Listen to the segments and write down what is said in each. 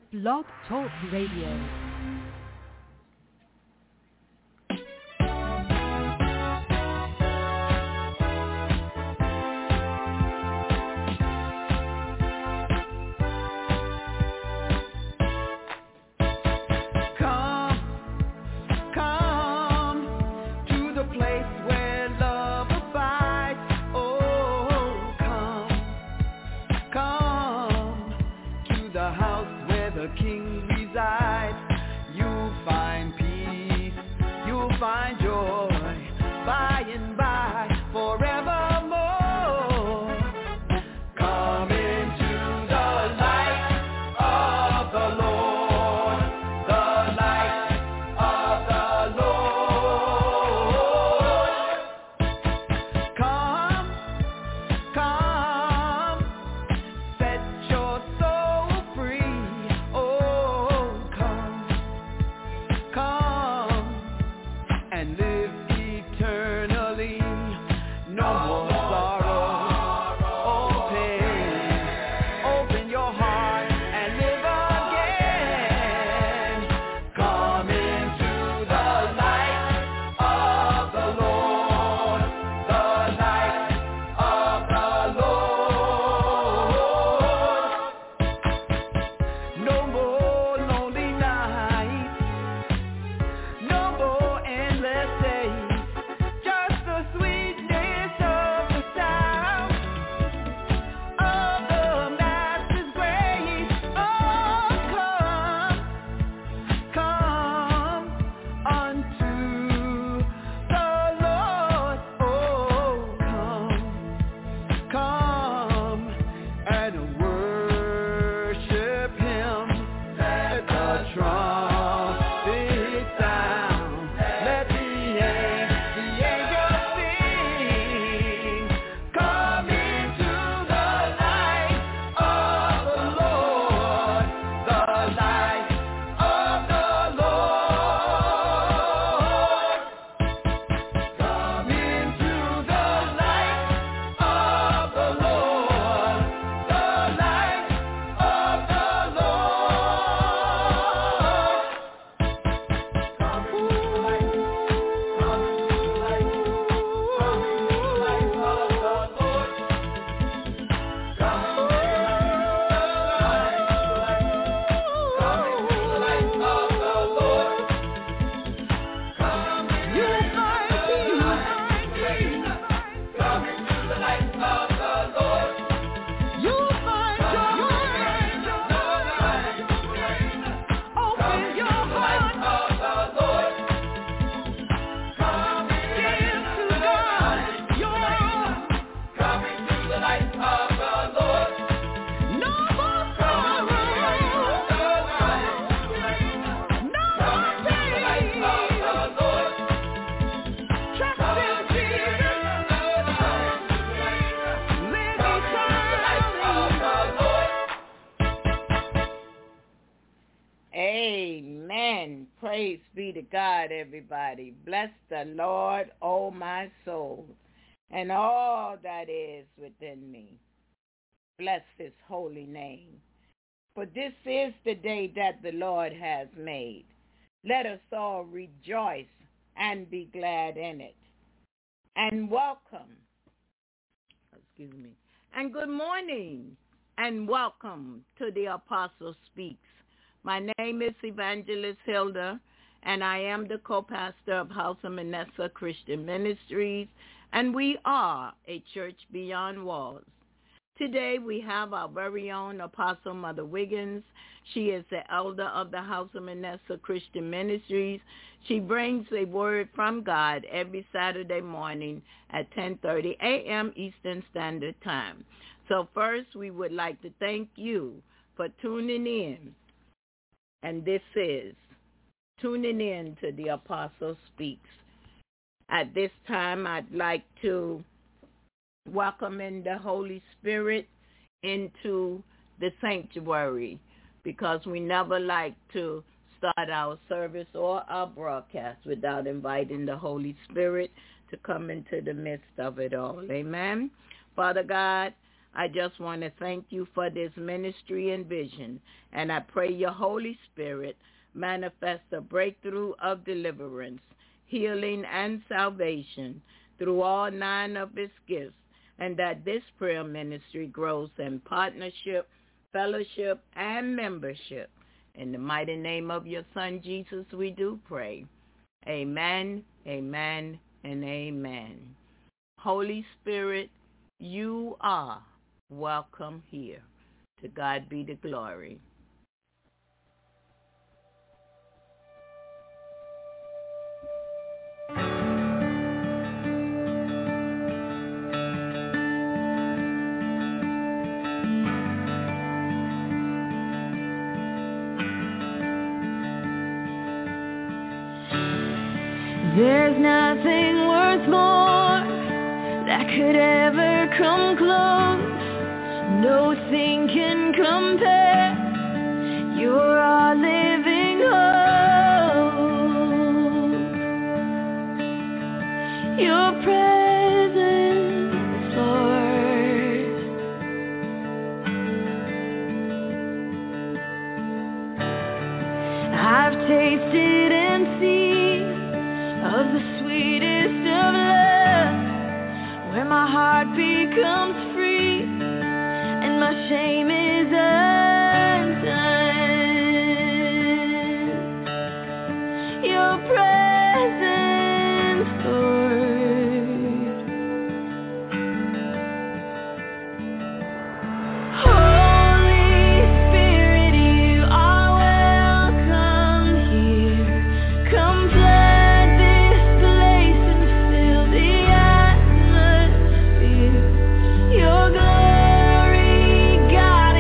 Blog Talk Radio. Amen. Praise be to God, everybody. Bless the Lord, O my soul, and all that is within me. Bless his holy name. For this is the day that the Lord has made. Let us all rejoice and be glad in it. And welcome, and good morning, and welcome to the Apostle Speaks. My name is Evangelist Hilda, and I am the co-pastor of House of Manasseh Christian Ministries, and we are a church beyond walls. Today we have our very own Apostle Mother Wiggins. She is the elder of the House of Manasseh Christian Ministries. She brings a word from God every Saturday morning at 10:30 a.m. Eastern Standard Time. So first we would like to thank you for tuning in. And this is tuning in to the Apostle Speaks. At this time, I'd like to welcome in the Holy Spirit into the sanctuary, because we never like to start our service or our broadcast without inviting the Holy Spirit to come into the midst of it all. Amen. Father God, I just want to thank you for this ministry and vision, and I pray your Holy Spirit manifest a breakthrough of deliverance, healing, and salvation through all 9 of its gifts, and that this prayer ministry grows in partnership, fellowship, and membership. In the mighty name of your Son, Jesus, we do pray. Amen, amen, and amen. Holy Spirit, you are welcome here. To God be the glory. There's nothing worth more that could ever come close. Nothing can compare. You're our living hope. Your presence, Lord. I've tasted and seen of the sweetest of love, where my heart becomes free and my shame is undone. Your presence, Lord. Holy Spirit, you are welcome here. Come flood this place and fill the atmosphere. Your glory, God,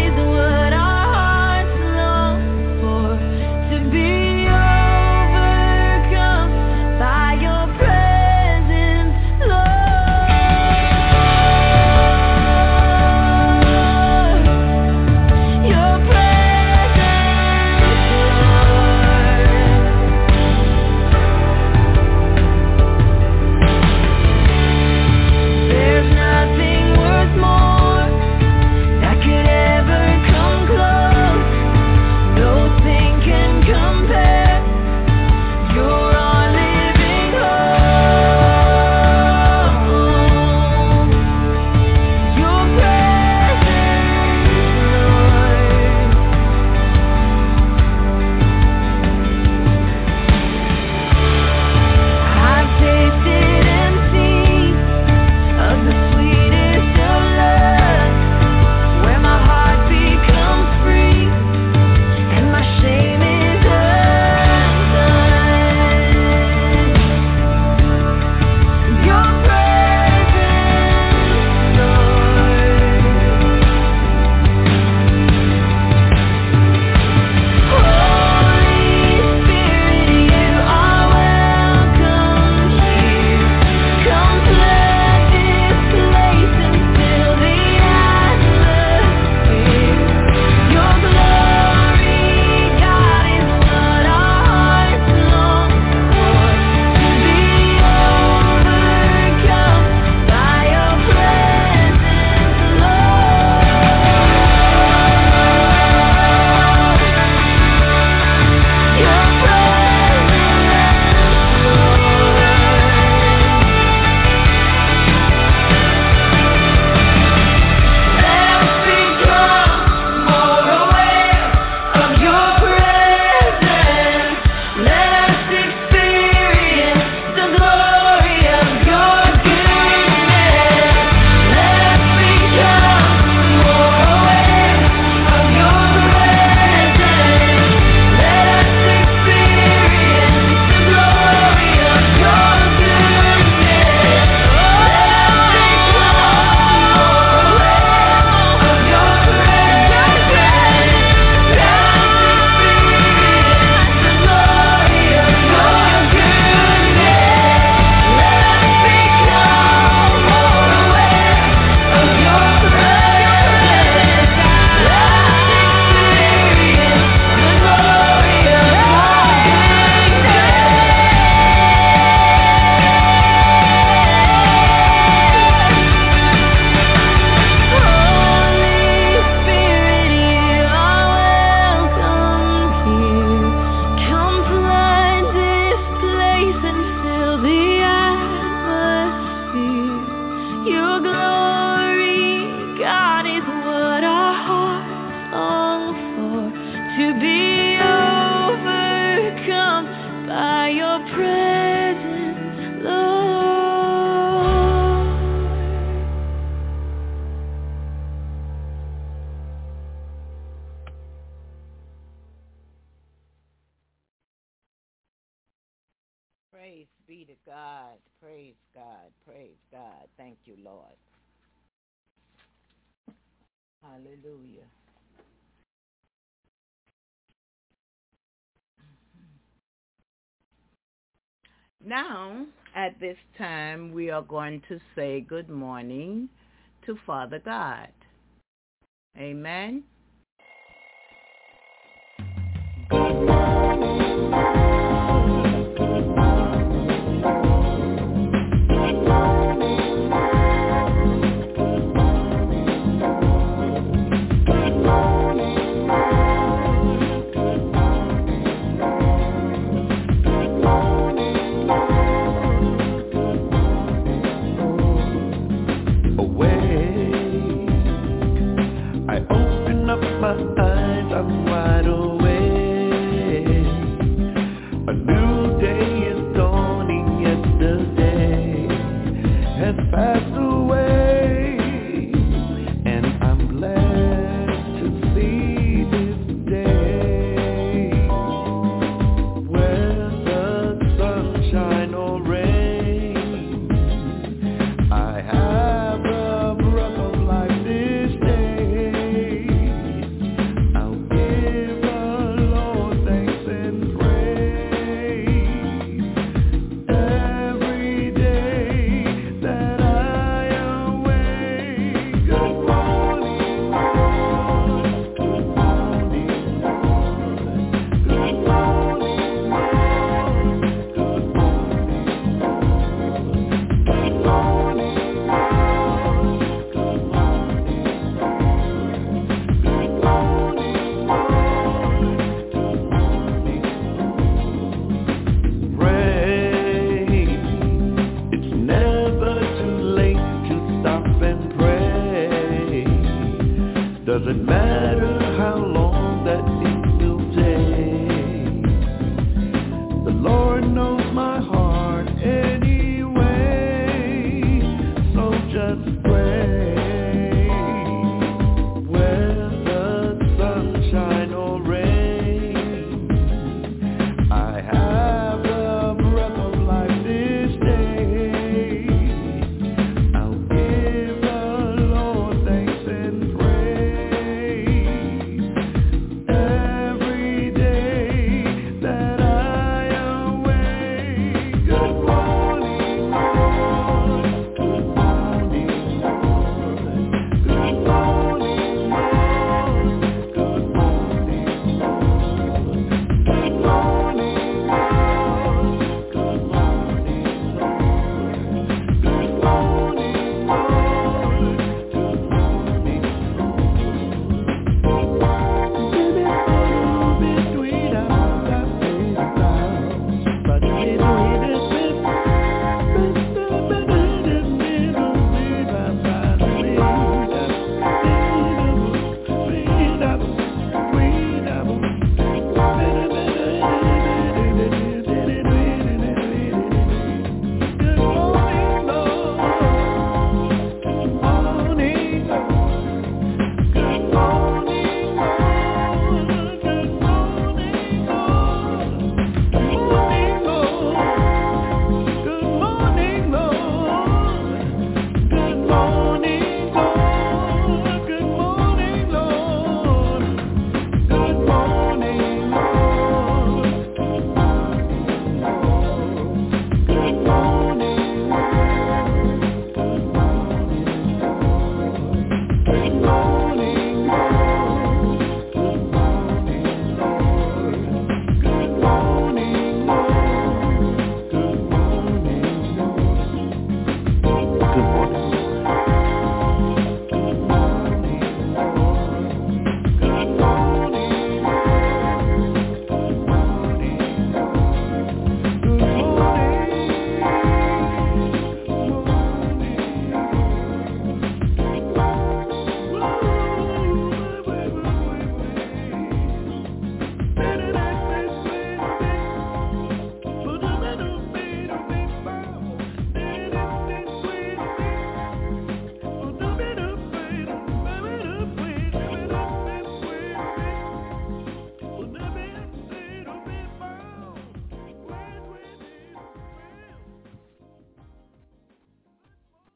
Praise be to God. Praise God. Praise God. Thank you, Lord. Hallelujah. Now, at this time, we are going to say good morning to Father God. Amen. Good morning. My eyes, I'm wide awake. A new day is dawning. Yesterday has passed away, and I'm glad to see this day. Whether sunshine or rain, I have the breath of life this day. Give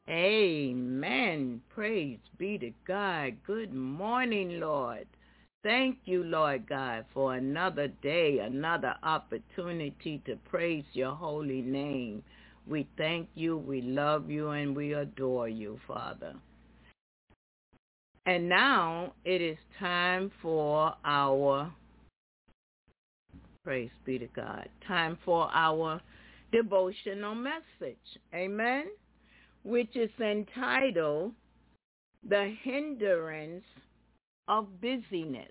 Amen. Praise be to God. Good morning, Lord. Thank you, Lord God, for another day, another opportunity to praise your holy name. We thank you, we love you, and we adore you, Father. And now it is time for our, praise be to God, time for our devotional message. Amen. Which is entitled, The Hindrance of Busyness.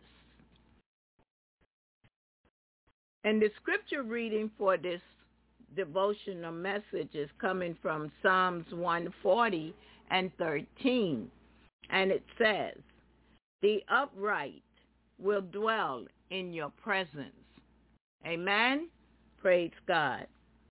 And the scripture reading for this devotional message is coming from Psalms 140 and 13. And it says, the upright will dwell in your presence. Amen? Praise God.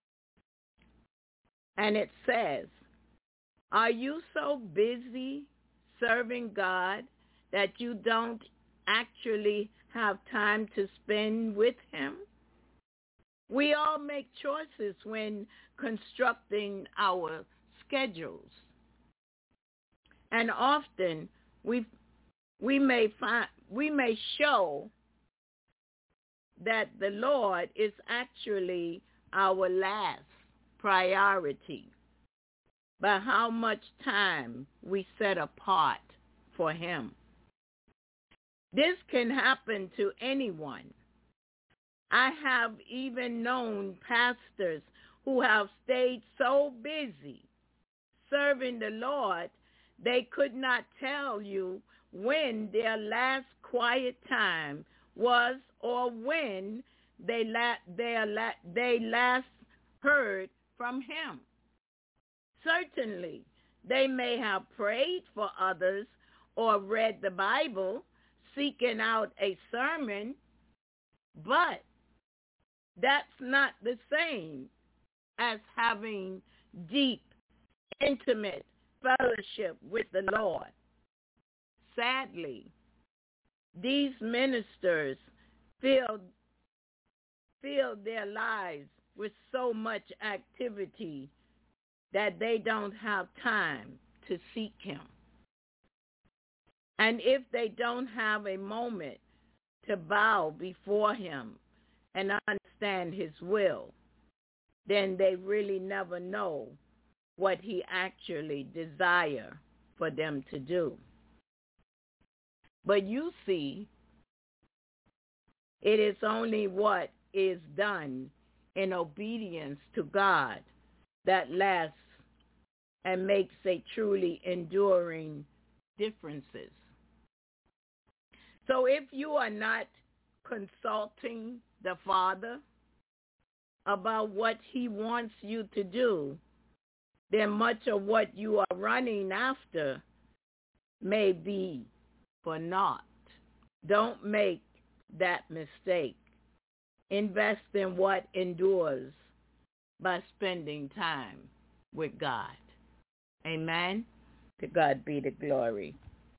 And it says, are you so busy serving God that you don't actually have time to spend with him? We all make choices when constructing our schedules. And often we may show that the Lord is actually our last priority by how much time we set apart for him. This can happen to anyone. I have even known pastors who have stayed so busy serving the Lord, they could not tell you when their last quiet time was or when they last heard from him. Certainly, they may have prayed for others or read the Bible, seeking out a sermon, but that's not the same as having deep, intimate fellowship with the Lord. Sadly, these ministers fill their lives with so much activity that they don't have time to seek him. And if they don't have a moment to bow before him and understand his will, then they really never know what he actually desires for them to do. But you see, it is only what is done in obedience to God that lasts and makes a truly enduring differences. So if you are not consulting the Father about what he wants you to do, then much of what you are running after may be for naught. Don't make that mistake. Invest in what endures by spending time with God. Amen. To God be the glory.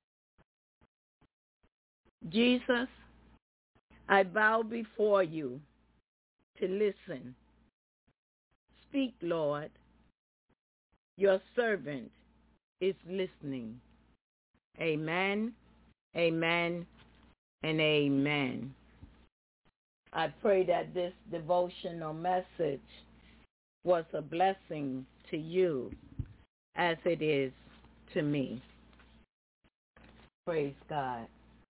Jesus, I bow before you to listen. Speak, Lord. Your servant is listening. Amen, amen, and amen. I pray that this devotional message was a blessing to you as it is to me. Praise God.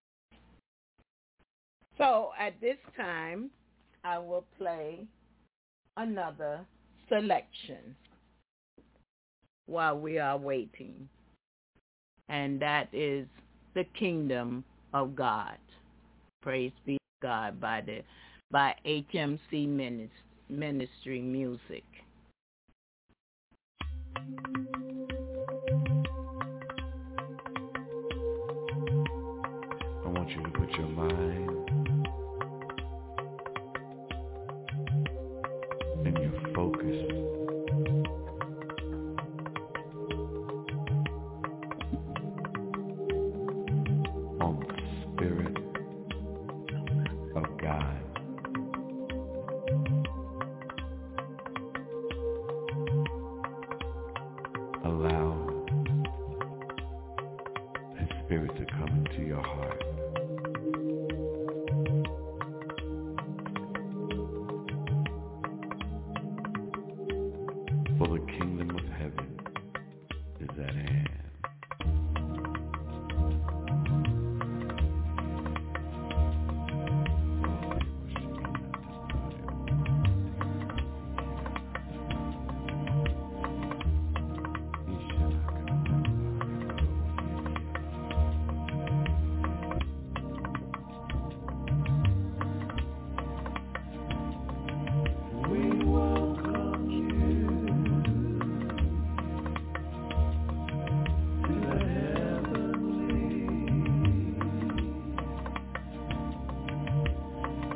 So at this time, I will play another selection while we are waiting, and that is The Kingdom of God. Praise be to God by HMC Ministry Music. I want you to put your mind and your focus on the Spirit of God. Allow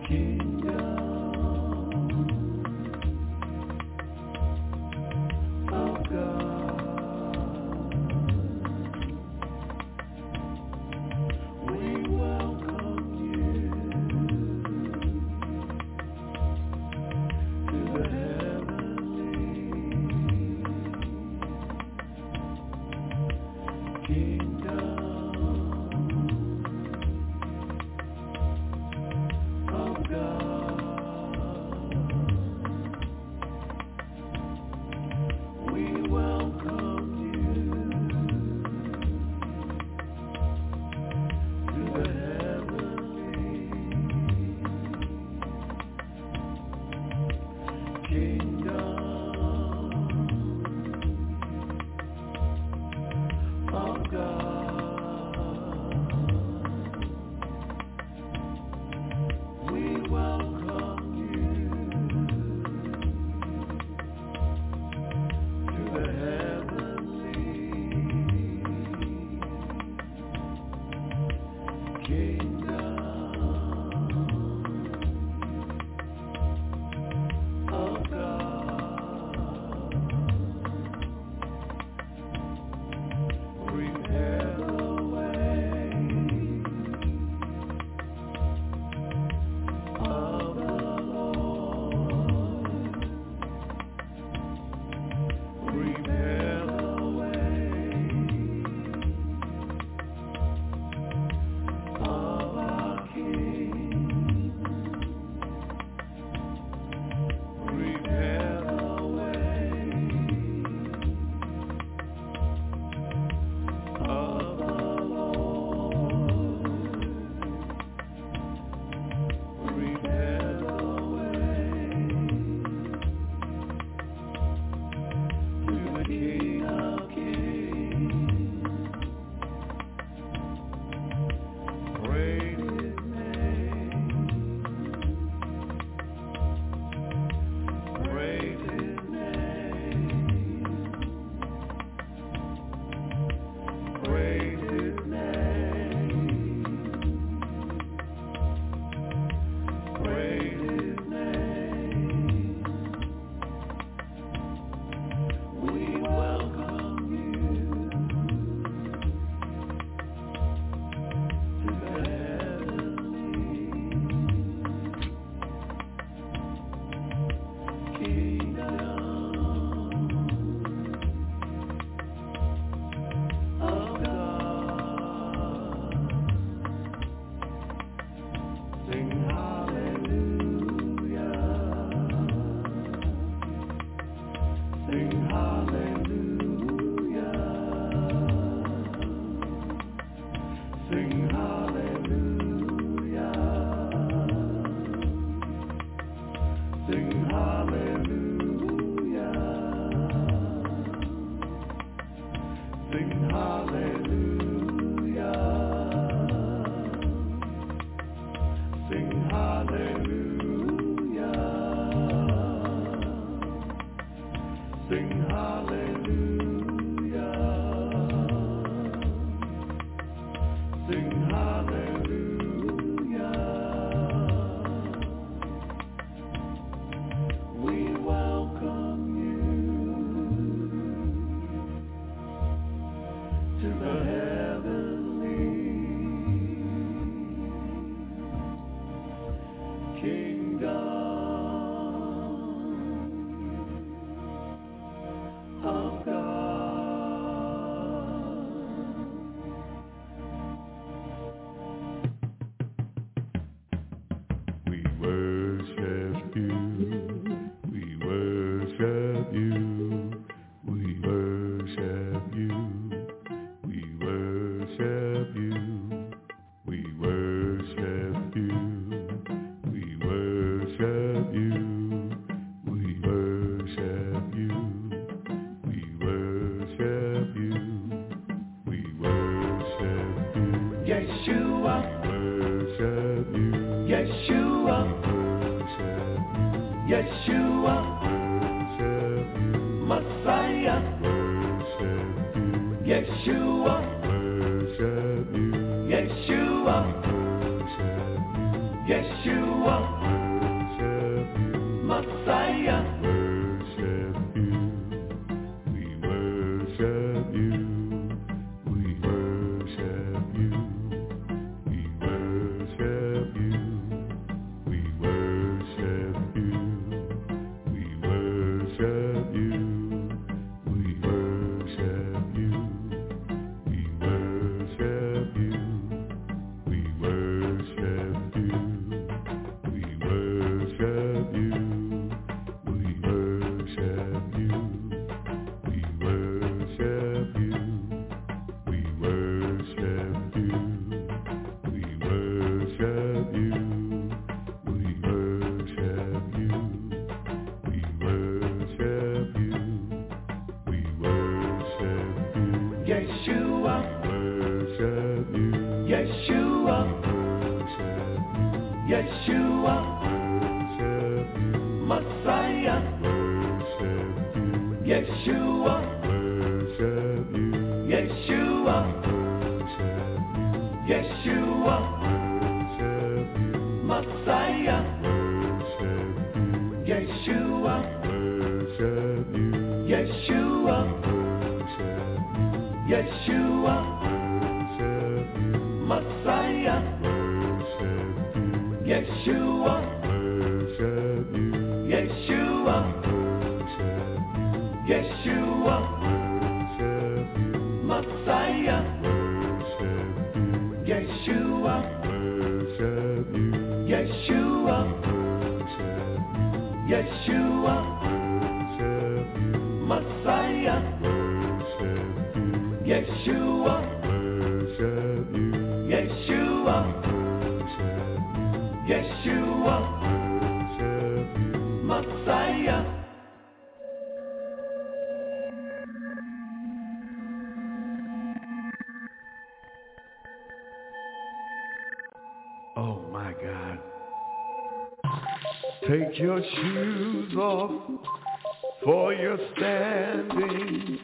Yeshua, Yeshua, Messiah. Take your shoes off, for you're standing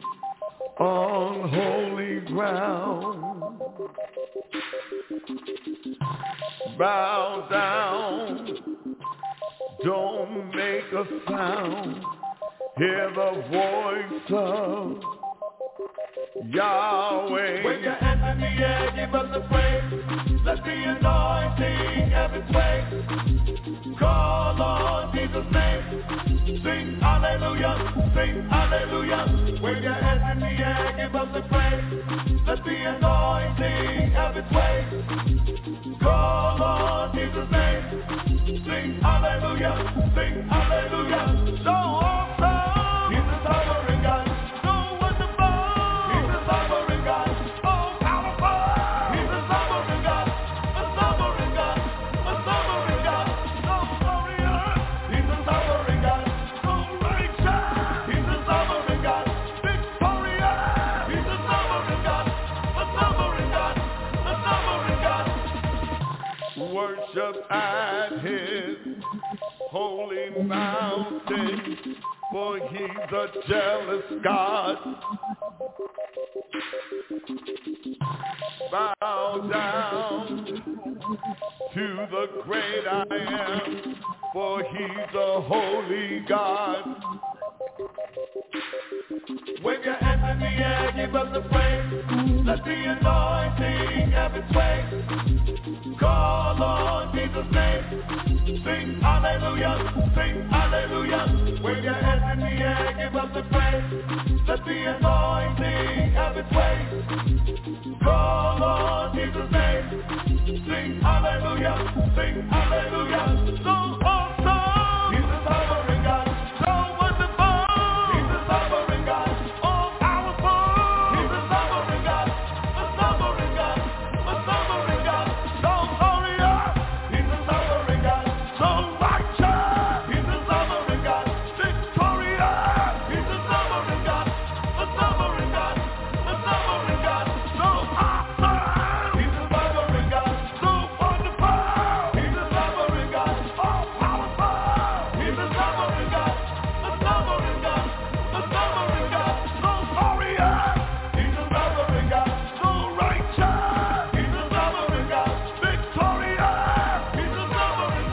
on holy ground. Bow down, don't make a sound. Hear the voice of Yahweh. Wave your hands in the air, give us the praise. Let the anointing have its way. Call on Jesus' name. Sing hallelujah, sing hallelujah. Wave your hands in the air, give us the praise. Let the anointing have its way. Call on Jesus' name. Sing hallelujah, sing hallelujah. So awesome, He's a sovereign God. So wonderful, He's a sovereign God. Oh, powerful, He's a sovereign God. A sovereign God, a sovereign God. So glorious, He's a sovereign God. So righteous, He's a sovereign God. Victorious, He's a sovereign God. A sovereign God, a sovereign God. Worship at His holy mountain, for He's a jealous God. Bow down to the great I am, for He's a holy God. Wave your hands in the air, give us the praise. Let the anointing have its way. Call on Jesus' name. Sing hallelujah, sing hallelujah. Wave your hands in the air, give us the praise. Let the anointing have its way. Call on Jesus' name. Sing hallelujah, sing hallelujah. So awesome, He's a sovereign God. So wonderful, He's a sovereign God. All powerful, He's a sovereign God. A sovereign God, a sovereign God. So glorious, He's a sovereign God. So righteous, He's a sovereign God. Victorious, He's a sovereign God. A sovereign God, a sovereign God. So awesome, He's a sovereign God. So wonderful, He's a sovereign God. All powerful, He's a sovereign God. A sovereign God, a sovereign God. So glorious, He's a sovereign God. So righteous, He's a sovereign God. Victorious, He's a sovereign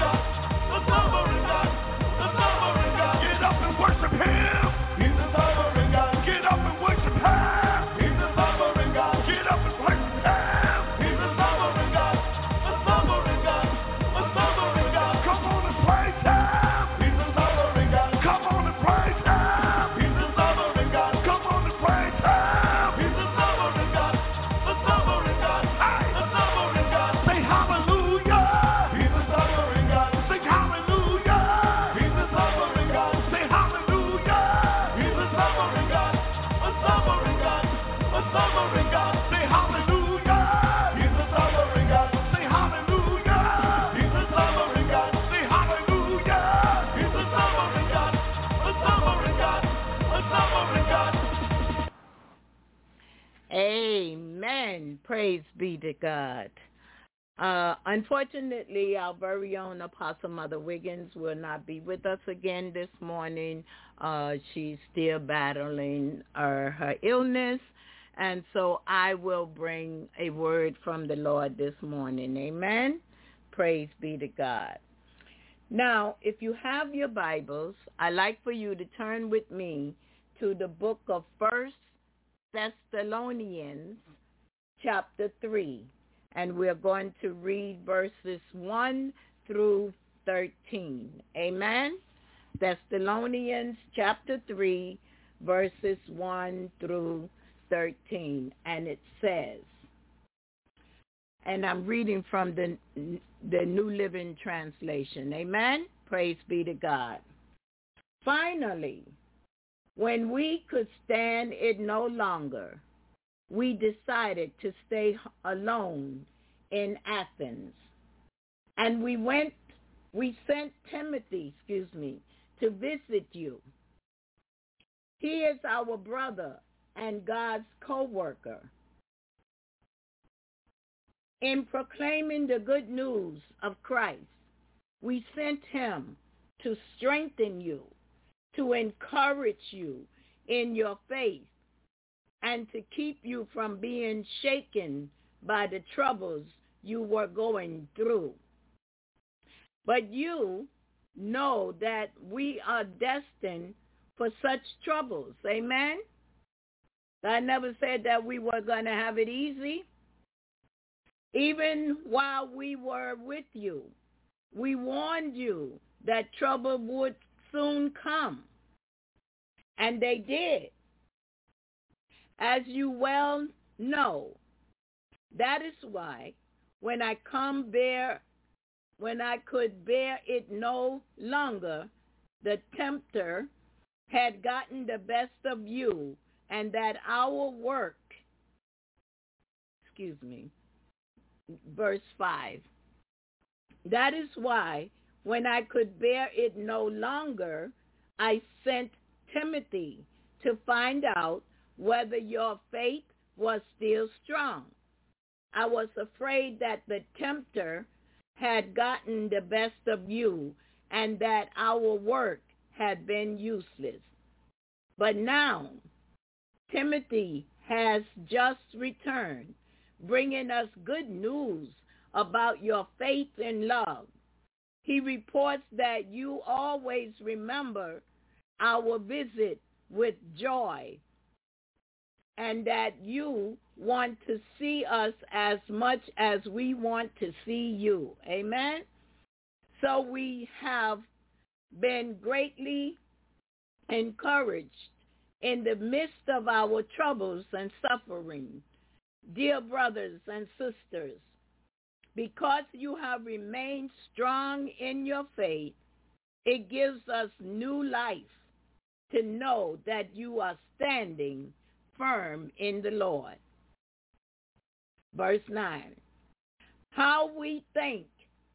Praise be to God. Unfortunately, our very own Apostle Mother Wiggins will not be with us again this morning. She's still battling her illness, and so I will bring a word from the Lord this morning. Amen. Praise be to God. Now, if you have your Bibles, I'd like for you to turn with me to the book of 1 Thessalonians, chapter 3. And we're going to read verses 1 through 13. Amen? Thessalonians chapter 3, verses 1 through 13. And it says, and I'm reading from the New Living Translation. Amen? Praise be to God. Finally, when we could stand it no longer, we decided to stay alone in Athens. And we sent Timothy, to visit you. He is our brother and God's co-worker. In proclaiming the good news of Christ, we sent him to strengthen you, to encourage you in your faith, and to keep you from being shaken by the troubles you were going through. But you know that we are destined for such troubles. Amen? I never said that we were going to have it easy. Even while we were with you, we warned you that trouble would soon come. And they did. As you well know, that is why when I could bear it no longer, the tempter had gotten the best of you, and that our work, verse 5. That is why when I could bear it no longer, I sent Timothy to find out whether your faith was still strong. I was afraid that the tempter had gotten the best of you and that our work had been useless. But now Timothy has just returned, bringing us good news about your faith and love. He reports that you always remember our visit with joy, and that you want to see us as much as we want to see you. Amen? So we have been greatly encouraged in the midst of our troubles and suffering, dear brothers and sisters. Because you have remained strong in your faith, it gives us new life to know that you are standing firm in the Lord. Verse 9. How we thank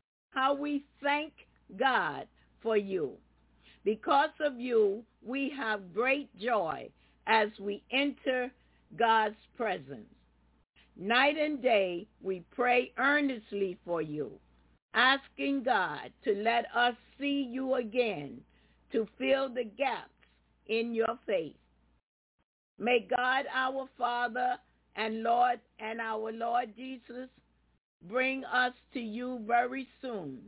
God for you. Because of you, we have great joy as we enter God's presence. Night and day, we pray earnestly for you, asking God to let us see you again, to fill the gaps in your faith. May God our Father and Lord and our Lord Jesus bring us to you very soon.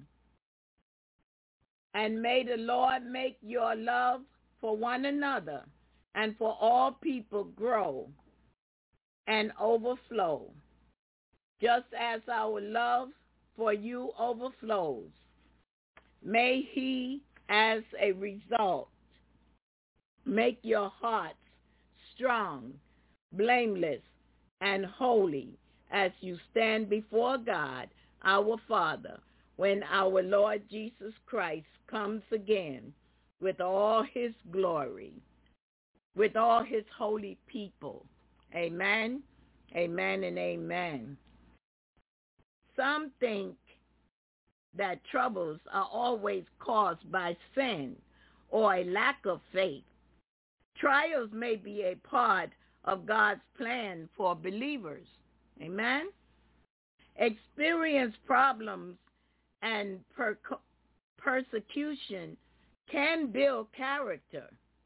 And may the Lord make your love for one another and for all people grow and overflow, just as our love for you overflows. May he, as a result, make your hearts strong, blameless, and holy as you stand before God, our Father, when our Lord Jesus Christ comes again with all his glory, with all his holy people. Amen, amen, and amen. Some think that troubles are always caused by sin or a lack of faith. Trials may be a part of God's plan for believers. Amen? Experience problems and persecution can build character,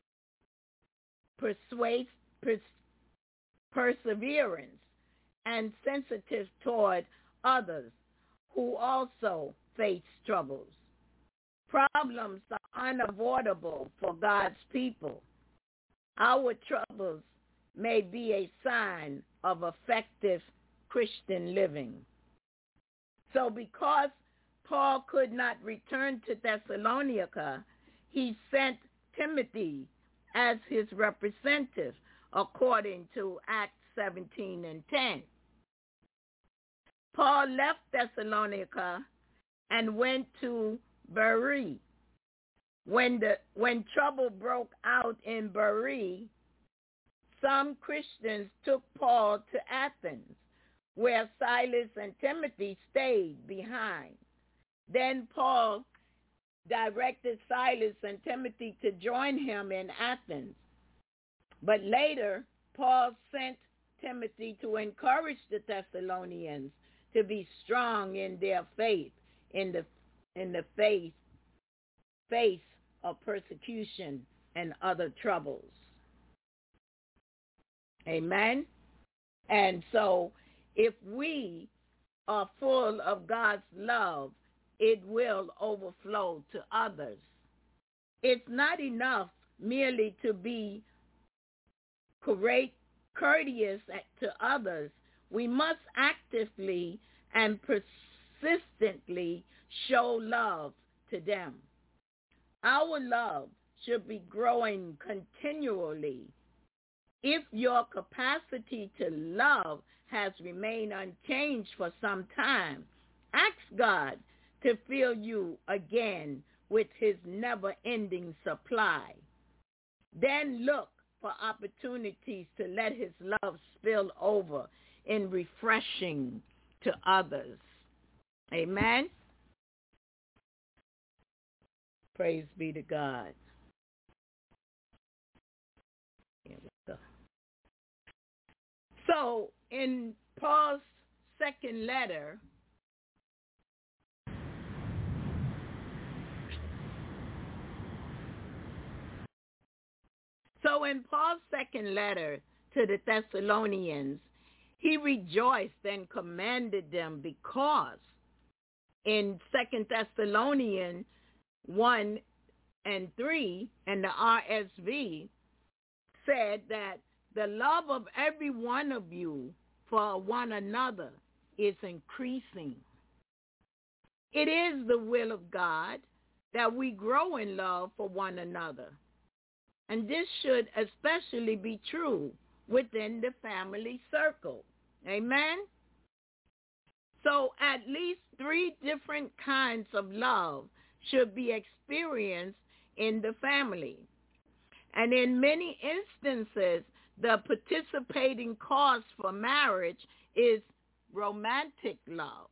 perseverance, and sensitive toward others who also face troubles. Problems are unavoidable for God's people. Our troubles may be a sign of effective Christian living. So because Paul could not return to Thessalonica, he sent Timothy as his representative, according to Acts 17:10. Paul left Thessalonica and went to Berea. When trouble broke out in Berea, some Christians took Paul to Athens, where Silas and Timothy stayed behind. Then Paul directed Silas and Timothy to join him in Athens. But later, Paul sent Timothy to encourage the Thessalonians to be strong in their faith in the face of persecution and other troubles. Amen? And so if we are full of God's love, it will overflow to others. It's not enough merely to be courteous to others. We must actively and persistently show love to them. Our love should be growing continually. If your capacity to love has remained unchanged for some time, ask God to fill you again with his never-ending supply. Then look for opportunities to let his love spill over in refreshing to others. Amen? Praise be to God. Here we go. So, in Paul's second letter, to the Thessalonians, he rejoiced and commended them because in 2 Thessalonians 1 and 3 and the RSV said that the love of every one of you for one another is increasing. It is the will of God that we grow in love for one another. And this should especially be true within the family circle. Amen? So at least 3 different kinds of love should be experienced in the family. And in many instances, the participating cause for marriage is romantic love.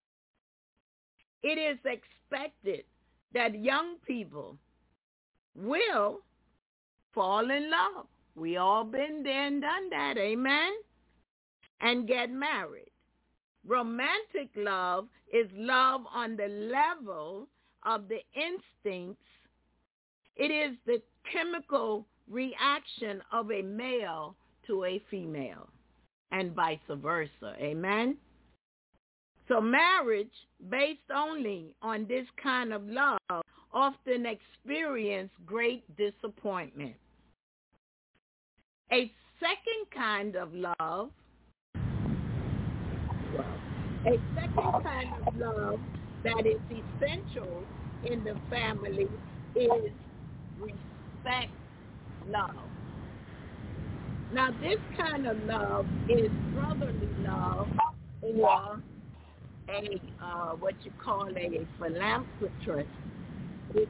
It is expected that young people will fall in love. We all been there and done that, amen? And get married. Romantic love is love on the level of the instincts. It is the chemical reaction of a male to a female and vice versa, amen? So marriage based only on this kind of love often experience great disappointment. A second kind of love that is essential in the family is respect love. Now, this kind of love is brotherly love, or what you call a philanthropist, which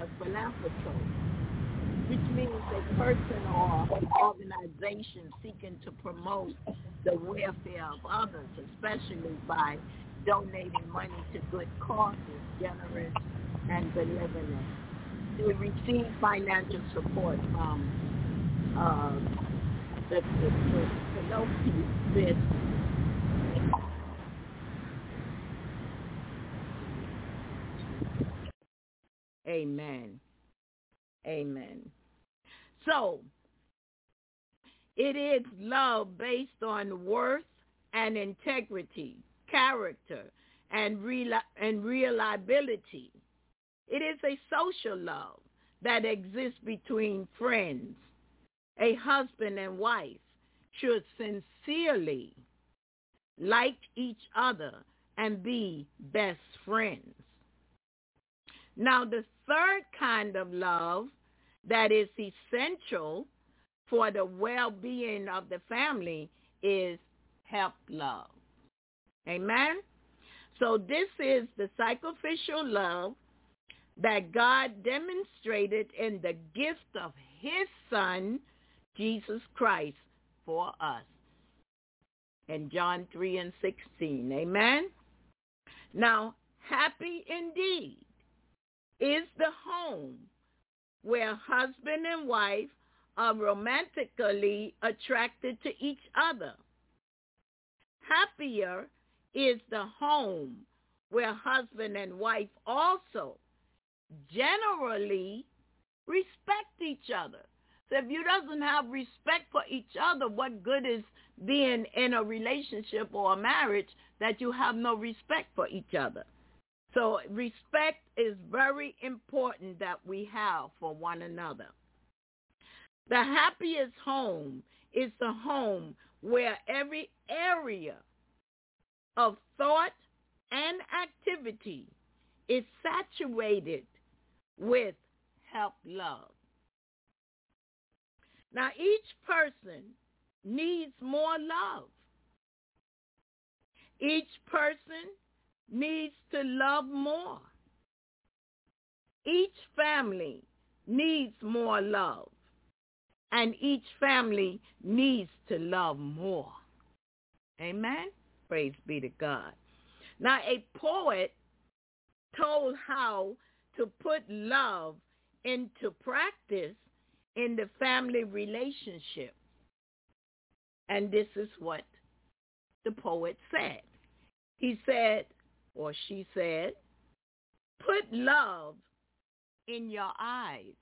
means a person or an organization seeking to promote the welfare of others, especially by donating money to good causes, generous and benevolent. They receive financial support from the philanthropist Amen. Amen. So, it is love based on worth and integrity, character, and reliability. It is a social love that exists between friends. A husband and wife should sincerely like each other and be best friends. Now, the third kind of love that is essential for the well-being of the family is help love. Amen? So this is the sacrificial love that God demonstrated in the gift of his Son, Jesus Christ, for us. In John 3:16. Amen? Now, happy indeed is the home where husband and wife are romantically attracted to each other. Happier is the home where husband and wife also generally respect each other. So if you doesn't have respect for each other, what good is being in a relationship or a marriage that you have no respect for each other? So respect is very important that we have for one another. The happiest home is the home where every area of thought and activity is saturated with help love. Now, each person needs more love. Each person needs to love more. Each family needs more love. And each family needs to love more. Amen? Praise be to God. Now, a poet told how to put love into practice in the family relationship. And this is what the poet said. He said, or she said, put love in your eyes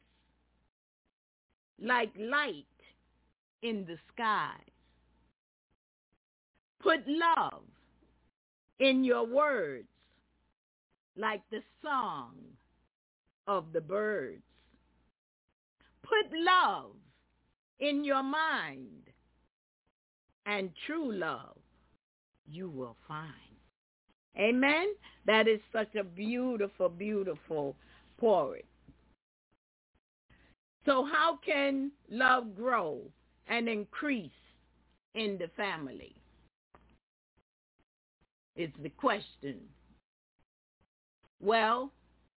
like light in the sky. Put love in your words like the song of the birds. Put love in your mind, and true love you will find. Amen? That is such a beautiful, beautiful poet. So how can love grow and increase in the family? Is the question. Well,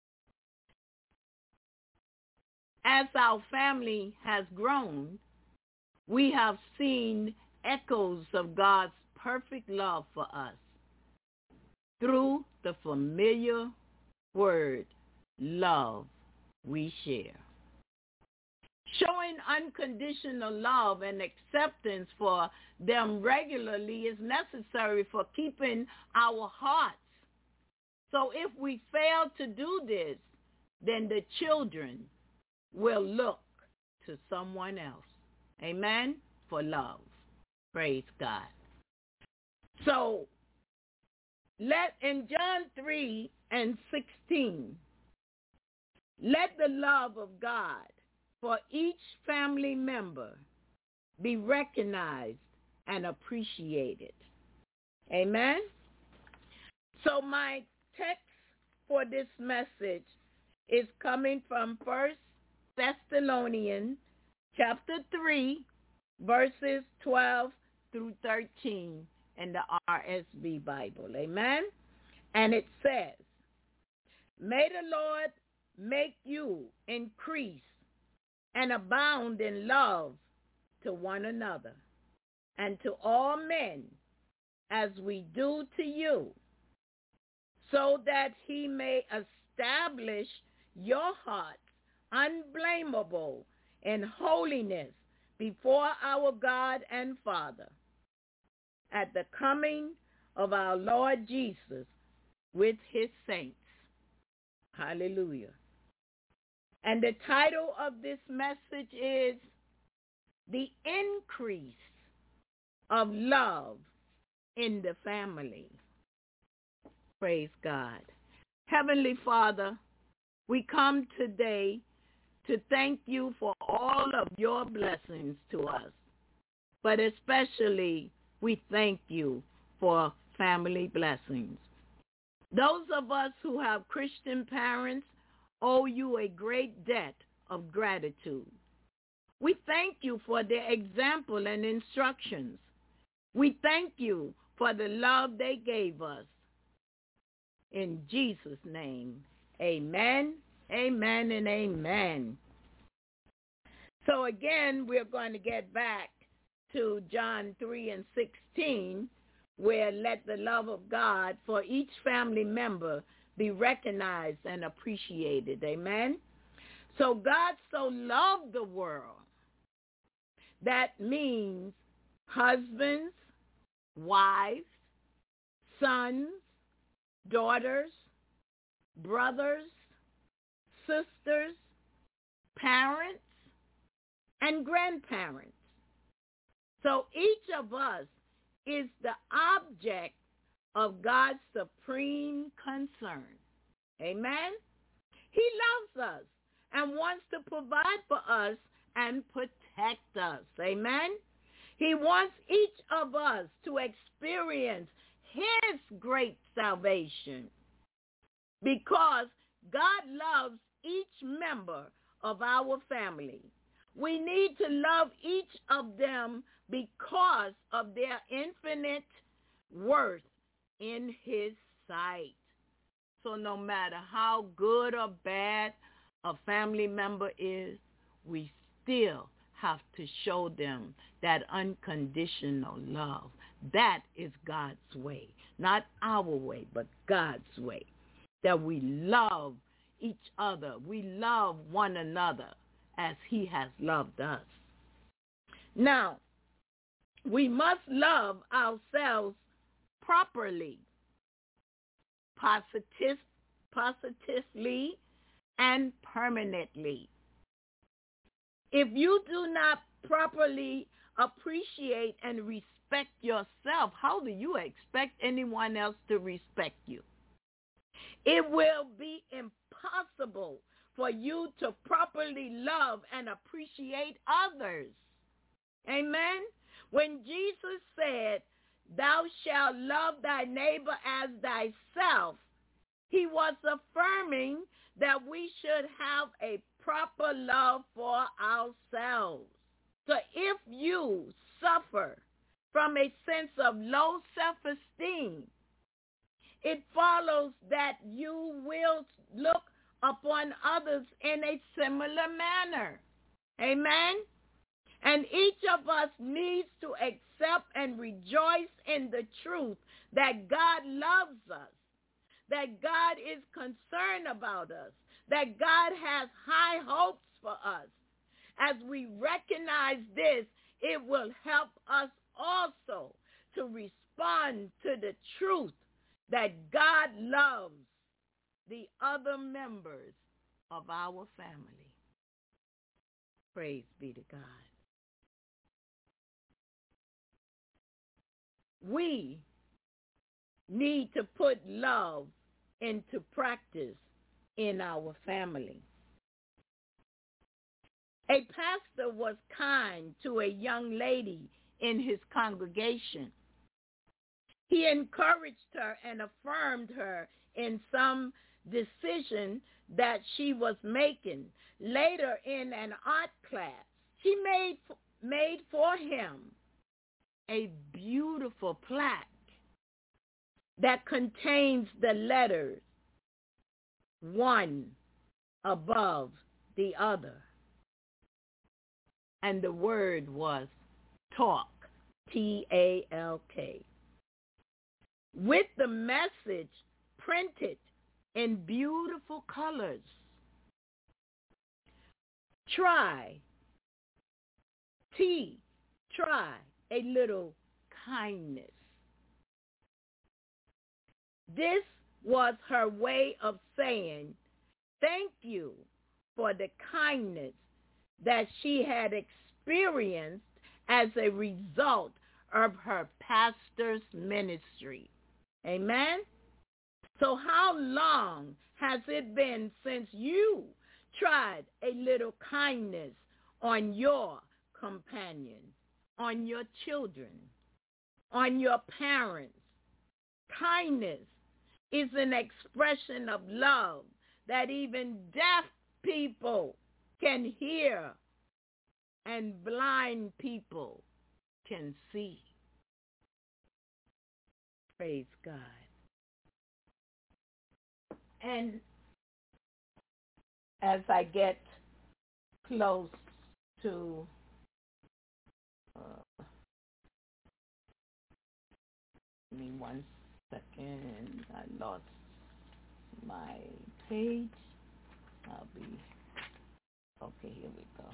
as our family has grown, we have seen echoes of God's perfect love for us through the familiar word, love, we share. Showing unconditional love and acceptance for them regularly is necessary for keeping our hearts. So if we fail to do this, then the children will look to someone else. Amen? For love. Praise God. So, in John 3:16, let the love of God for each family member be recognized and appreciated. Amen? So my text for this message is coming from 1 Thessalonians chapter 3, verses 12 through 13 in the RSV Bible. Amen? And it says, may the Lord make you increase and abound in love to one another and to all men as we do to you, so that he may establish your hearts unblameable in holiness before our God and Father at the coming of our Lord Jesus with his saints. Hallelujah. And the title of this message is The Increase of Love in the Family. Praise God. Heavenly Father, we come today to thank you for all of your blessings to us. But especially, we thank you for family blessings. Those of us who have Christian parents owe you a great debt of gratitude. We thank you for their example and instructions. We thank you for the love they gave us. In Jesus' name, amen, amen, and amen. So again, we're going to get back to John 3:16, where let the love of God for each family member be recognized and appreciated. Amen. So God so loved the world. That means husbands, wives, sons, daughters, brothers, sisters, parents, and grandparents. So each of us is the object of God's supreme concern. Amen? He loves us and wants to provide for us and protect us. Amen? He wants each of us to experience his great salvation because God loves each member of our family. We need to love each of them because of their infinite worth in his sight. So no matter how good or bad a family member is, we still have to show them that unconditional love. That is God's way. Not our way, but God's way. That we love each other. We love one another as he has loved us. Now, we must love ourselves properly, positively, and permanently. If you do not properly appreciate and respect yourself, how do you expect anyone else to respect you? It will be impossible for you to properly love and appreciate others. Amen? When Jesus said, "Thou shalt love thy neighbor as thyself," he was affirming that we should have a proper love for ourselves. So if you suffer from a sense of low self-esteem, it follows that you will look upon others in a similar manner. Amen? And each of us needs to accept and rejoice in the truth that God loves us, that God is concerned about us, that God has high hopes for us. As we recognize this, it will help us also to respond to the truth that God loves the other members of our family. Praise be to God. We need to put love into practice in our family. A pastor was kind to a young lady in his congregation. He encouraged her and affirmed her in some decision that she was making. Later in an art class, she made for him a beautiful plaque that contains the letters one above the other. And the word was talk, T-A-L-K, with the message printed in beautiful colors. Try, try a little kindness. This was her way of saying, thank you for the kindness that she had experienced as a result of her pastor's ministry. Amen? So how long has it been since you tried a little kindness on your companion, on your children, on your parents? Kindness is an expression of love that even deaf people can hear and blind people can see. Praise God. And as I get close to give me 1 second. I lost my page. I'll be okay. Here we go.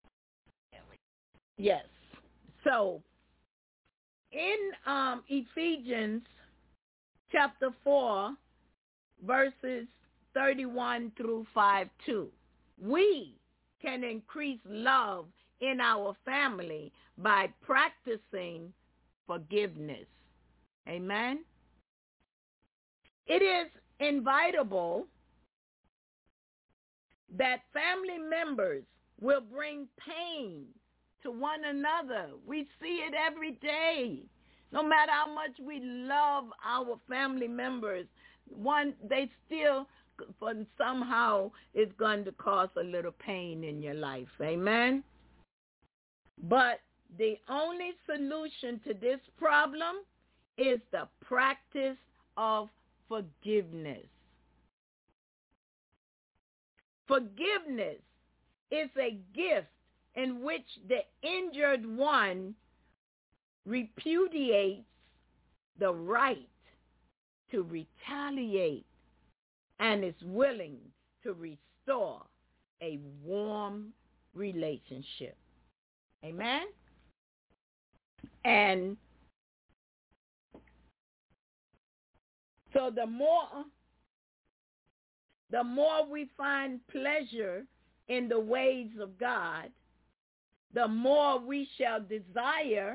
Yes. So in Ephesians chapter 4, verses 31 through 5:2, we can increase love in our family by practicing forgiveness. Amen. It is inevitable that family members will bring pain to one another. We see it every day. No matter how much we love our family members, they still somehow is going to cause a little pain in your life. Amen. But the only solution to this problem is the practice of forgiveness. Forgiveness is a gift in which the injured one repudiates the right to retaliate and is willing to restore a warm relationship. Amen? And so the more we find pleasure in the ways of God, the more we shall desire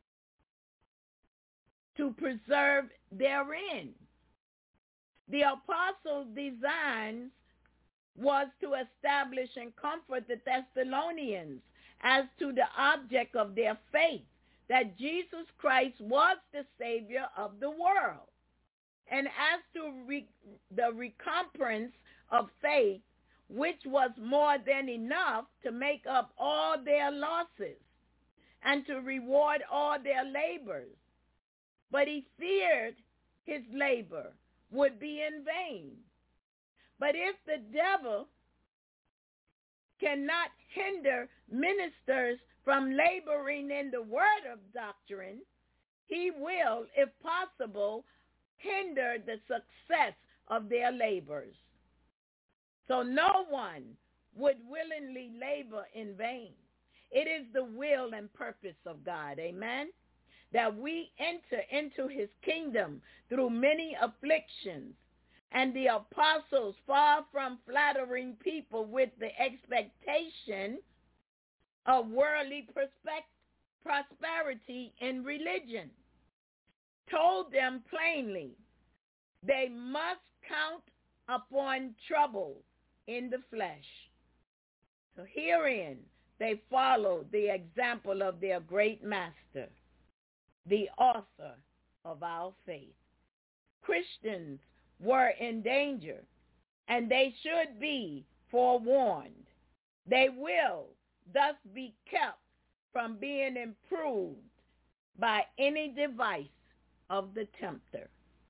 to preserve therein. The apostles' design was to establish and comfort the Thessalonians as to the object of their faith, that Jesus Christ was the Savior of the world. And as to the recompense of faith, which was more than enough to make up all their losses and to reward all their labors. But he feared his labor would be in vain. But if the devil cannot hinder ministers from laboring in the word of doctrine, he will, if possible, hinder the success of their labors. So no one would willingly labor in vain. It is the will and purpose of God, amen, that we enter into his kingdom through many afflictions. And the apostles, far from flattering people with the expectation of worldly prosperity in religion, told them plainly they must count upon trouble in the flesh. So herein they followed the example of their great master, the author of our faith. Christians were in danger, and they should be forewarned. They will thus be kept from being improved by any device of the tempter.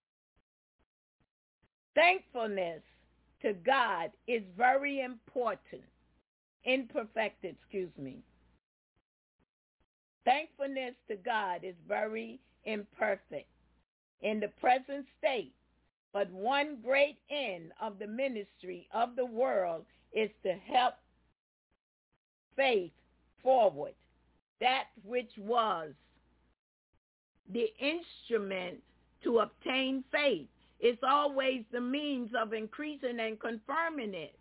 Thankfulness to God is very important. Thankfulness to God is very imperfect in the present state, but one great end of the ministry of the world is to help faith forward, that which was the instrument to obtain faith. It's always the means of increasing and confirming it.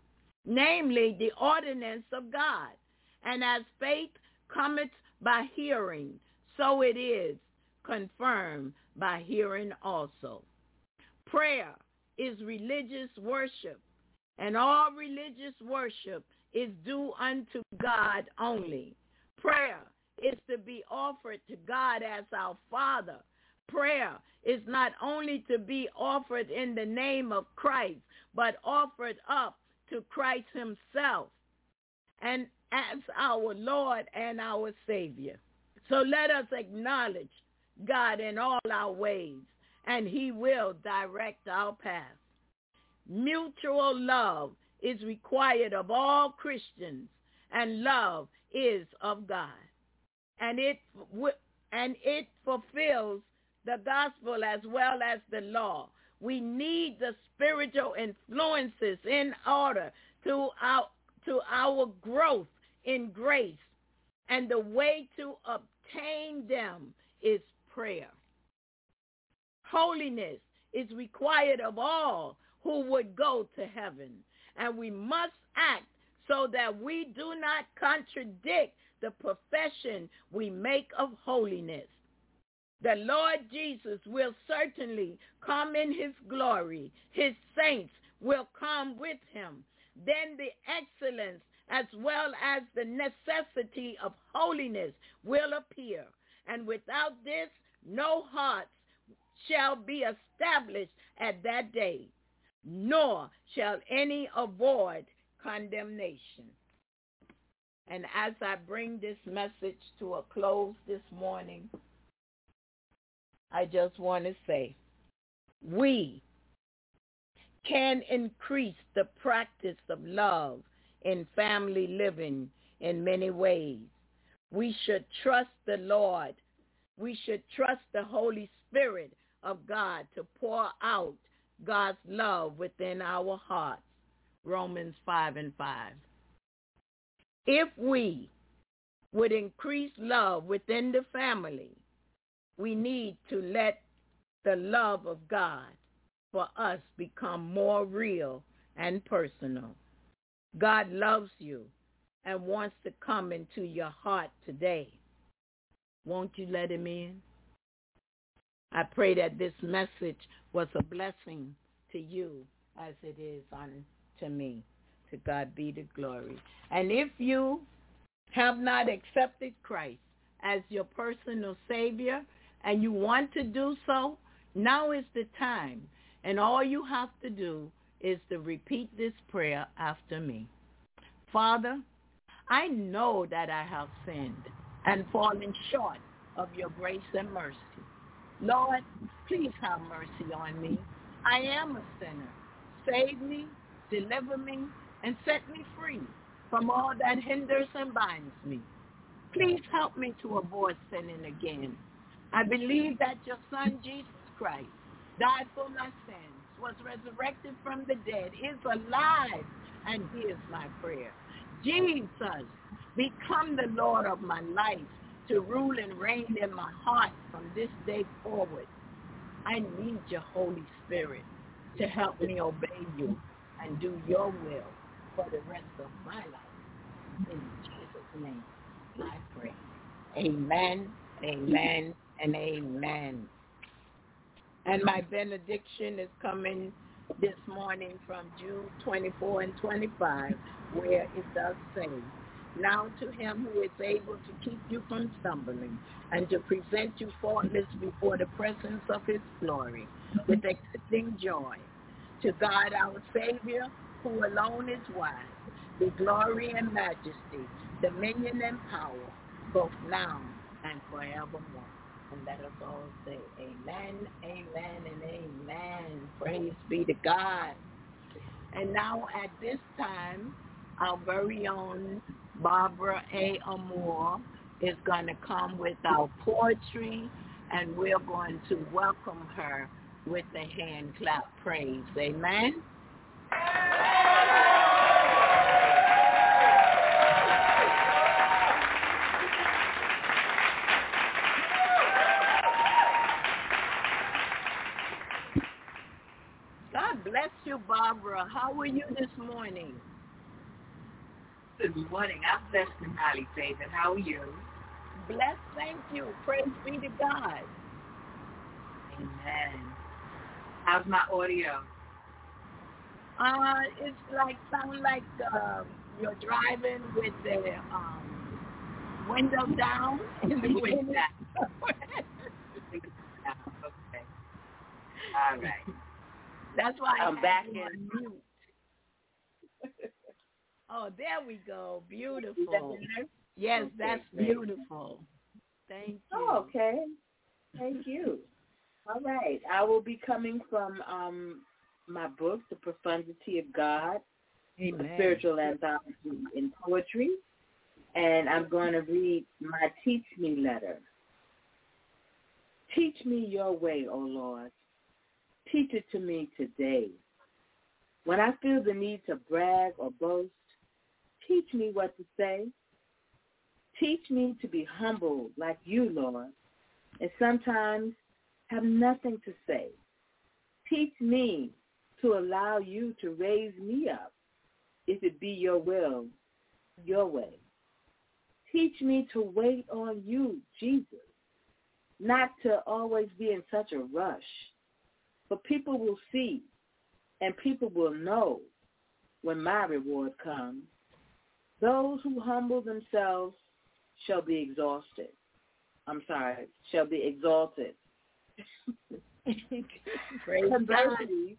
namely the ordinance of God. And as faith cometh by hearing, so it is confirmed by hearing also. Prayer is religious worship, and all religious worship is due unto God only. Prayer is to be offered to God as our Father. Prayer is not only to be offered in the name of Christ, but offered up to Christ himself and as our Lord and our Savior. So let us acknowledge God in all our ways, and he will direct our path. Mutual love is required of all Christians, and love is of God. And it fulfills the gospel as well as the law. We need the spiritual influences in order to our growth in grace, and the way to obtain them is prayer. Holiness is required of all who would go to heaven, and we must act so that we do not contradict the profession we make of holiness. The Lord Jesus will certainly come in his glory. His saints will come with him. Then the excellence as well as the necessity of holiness will appear. And without this, no hearts shall be established at that day, nor shall any avoid condemnation. And as I bring this message to a close this morning, I just want to say, we can increase the practice of love in family living in many ways. We should trust the Lord. We should trust the Holy Spirit of God to pour out God's love within our hearts. Romans 5:5. If we would increase love within the family, we need to let the love of God for us become more real and personal. God loves you and wants to come into your heart today. Won't you let him in? I pray that this message was a blessing to you as it is unto me. To God be the glory. And if you have not accepted Christ as your personal Savior and you want to do so, now is the time. And all you have to do is to repeat this prayer after me. Father, I know that I have sinned and fallen short of your grace and mercy. Lord, please have mercy on me. I am a sinner. Save me, deliver me, and set me free from all that hinders and binds me. Please help me to avoid sinning again. I believe that your Son, Jesus Christ, died for my sins, was resurrected from the dead, is alive, and hears my prayer. Jesus, become the Lord of my life to rule and reign in my heart from this day forward. I need your Holy Spirit to help me obey you and do your will for the rest of my life. In Jesus' name, I pray. Amen, amen, and amen. And my benediction is coming this morning from Jude 24 and 25, where it does say, now to him who is able to keep you from stumbling and to present you faultless before the presence of his glory with exceeding joy. To God our Savior, who alone is wise, be glory and majesty, dominion and power, both now and forevermore. And let us all say amen, amen, and amen. Praise be to God. And now at this time, our very own Barbara A. Amore is going to come with our poetry, and we're going to welcome her with the hand clap praise. Amen. God bless you, Barbara. How are you this morning? Good morning. I'm blessed and highly favored. How are you? Blessed, thank you. Praise be to God. Amen. How's my audio? It's like sound like you're driving with the window down in the window. Okay. All right. That's why I'm back in mute. Oh, there we go. Beautiful. Yes, okay, that's great. Beautiful. Thank you. Oh, okay. Thank you. All right. I will be coming from my book, The Profundity of God, Amen. A Spiritual Anthology in Poetry, and I'm going to read my Teach Me letter. Teach me your way, O Lord. Teach it to me today. When I feel the need to brag or boast, teach me what to say. Teach me to be humble like you, Lord, and sometimes have nothing to say. Teach me to allow you to raise me up, if it be your will, your way. Teach me to wait on you, Jesus, not to always be in such a rush. For people will see and people will know when my reward comes. Those who humble themselves shall be exhausted. Shall be exalted. Conversely,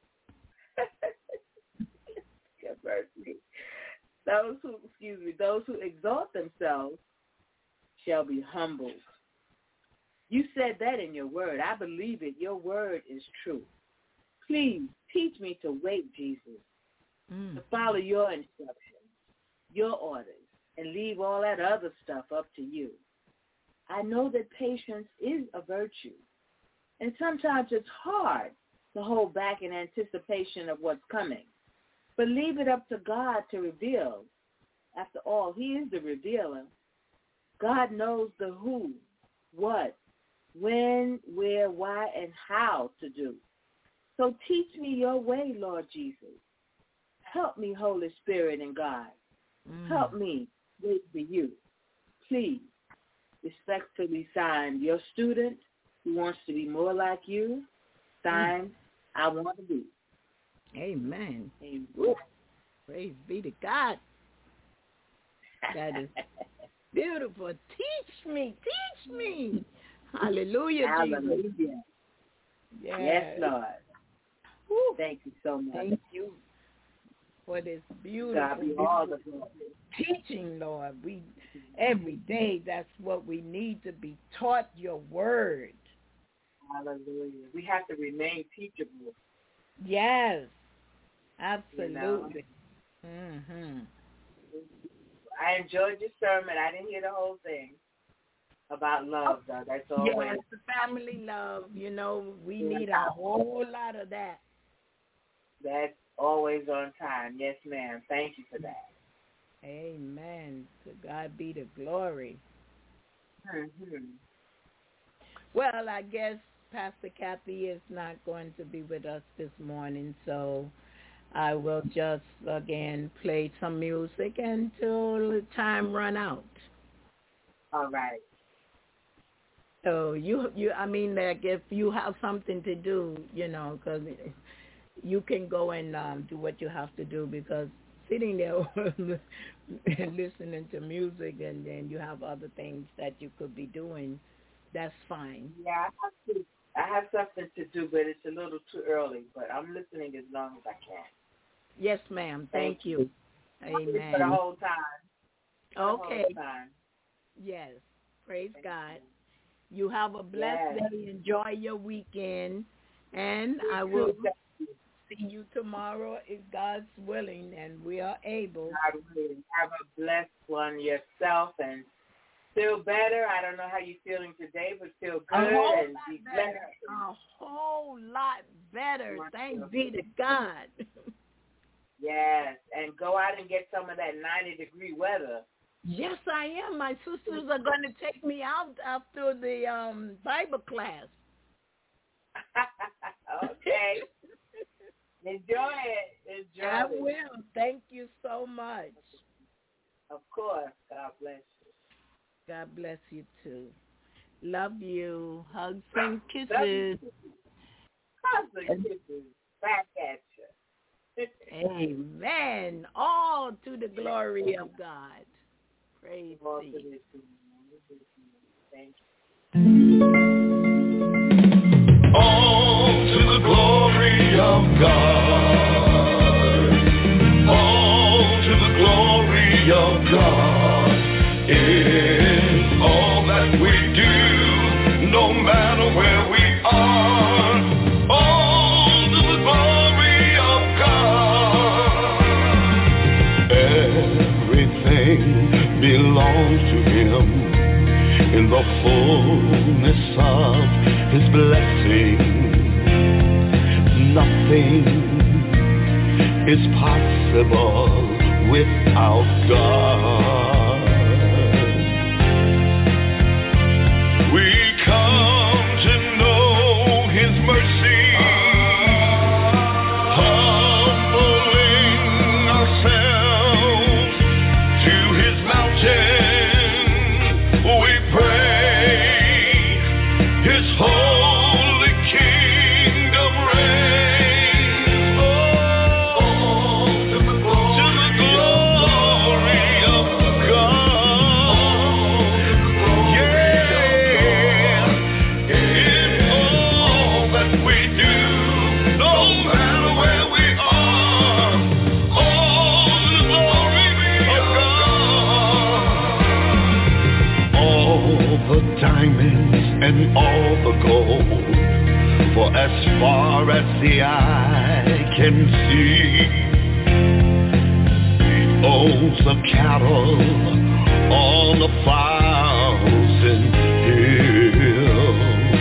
those who exalt themselves shall be humbled. You said that in your word. I believe it. Your word is true. Please teach me to wait, Jesus, to follow your instructions, your orders, and leave all that other stuff up to you. I know that patience is a virtue, and sometimes it's hard to hold back in anticipation of what's coming. But leave it up to God to reveal. After all, he is the revealer. God knows the who, what, when, where, why, and how to do. So teach me your way, Lord Jesus. Help me, Holy Spirit and God. Help me wait for you. Please, respectfully signed, your student who wants to be more like you. Signed, I want to be. Amen. Amen. Praise be to God. That is beautiful. Teach me. Hallelujah, Hallelujah. Jesus. Yes, Lord. Woo. Thank you so much. Thank you for this beautiful, God be all the glory. teaching, Lord. Every day, that's what we need, to be taught your word. Hallelujah. We have to remain teachable. Yes, absolutely. You know? I enjoyed your sermon. I didn't hear the whole thing about love, though. That's always. Yes, the family love. We need a whole lot of that. That's always on time. Yes, ma'am. Thank you for that. Amen. To God be the glory. Mm-hmm. Well, I guess Pastor Kathy is not going to be with us this morning, so I will just, again, play some music until the time run out. All right. So like if you have something to do, because you can go and do what you have to do, because sitting there and listening to music and then you have other things that you could be doing, that's fine. Yeah, I have something to do, but it's a little too early, but I'm listening as long as I can. Yes, ma'am. Thank you. Amen. For the whole time. Okay. The whole time. Yes. Praise God. You have a blessed day. Enjoy your weekend. And I will see you tomorrow if God's willing and we are able. God willing. Have a blessed one yourself and feel better. I don't know how you're feeling today, but feel good and be blessed. A whole lot better. Thanks be to God. Yes, and go out and get some of that 90-degree weather. Yes, I am. My sisters are going to take me out after the Bible class. Okay. Enjoy it. I will. Thank you so much. Of course. God bless you. God bless you too. Love you. Hugs and kisses. Hugs and kisses. Back at you. Amen. All to the glory of God. Praise thee. Thank you. All to the glory of God. All to the glory of God is all that we do, no matter where we are. All to the glory of God. Everything belongs to Him. In the fullness of His blessing, nothing is possible without God. We come to know His mercy, humbling ourselves to His mountain. Holy kingdom reign, oh, to the glory of God, yeah, in all that we do, no matter where we are, all to the glory of God, all the diamonds and all the gold, for as far as the eye can see, He owns the cattle on 1,000 hills.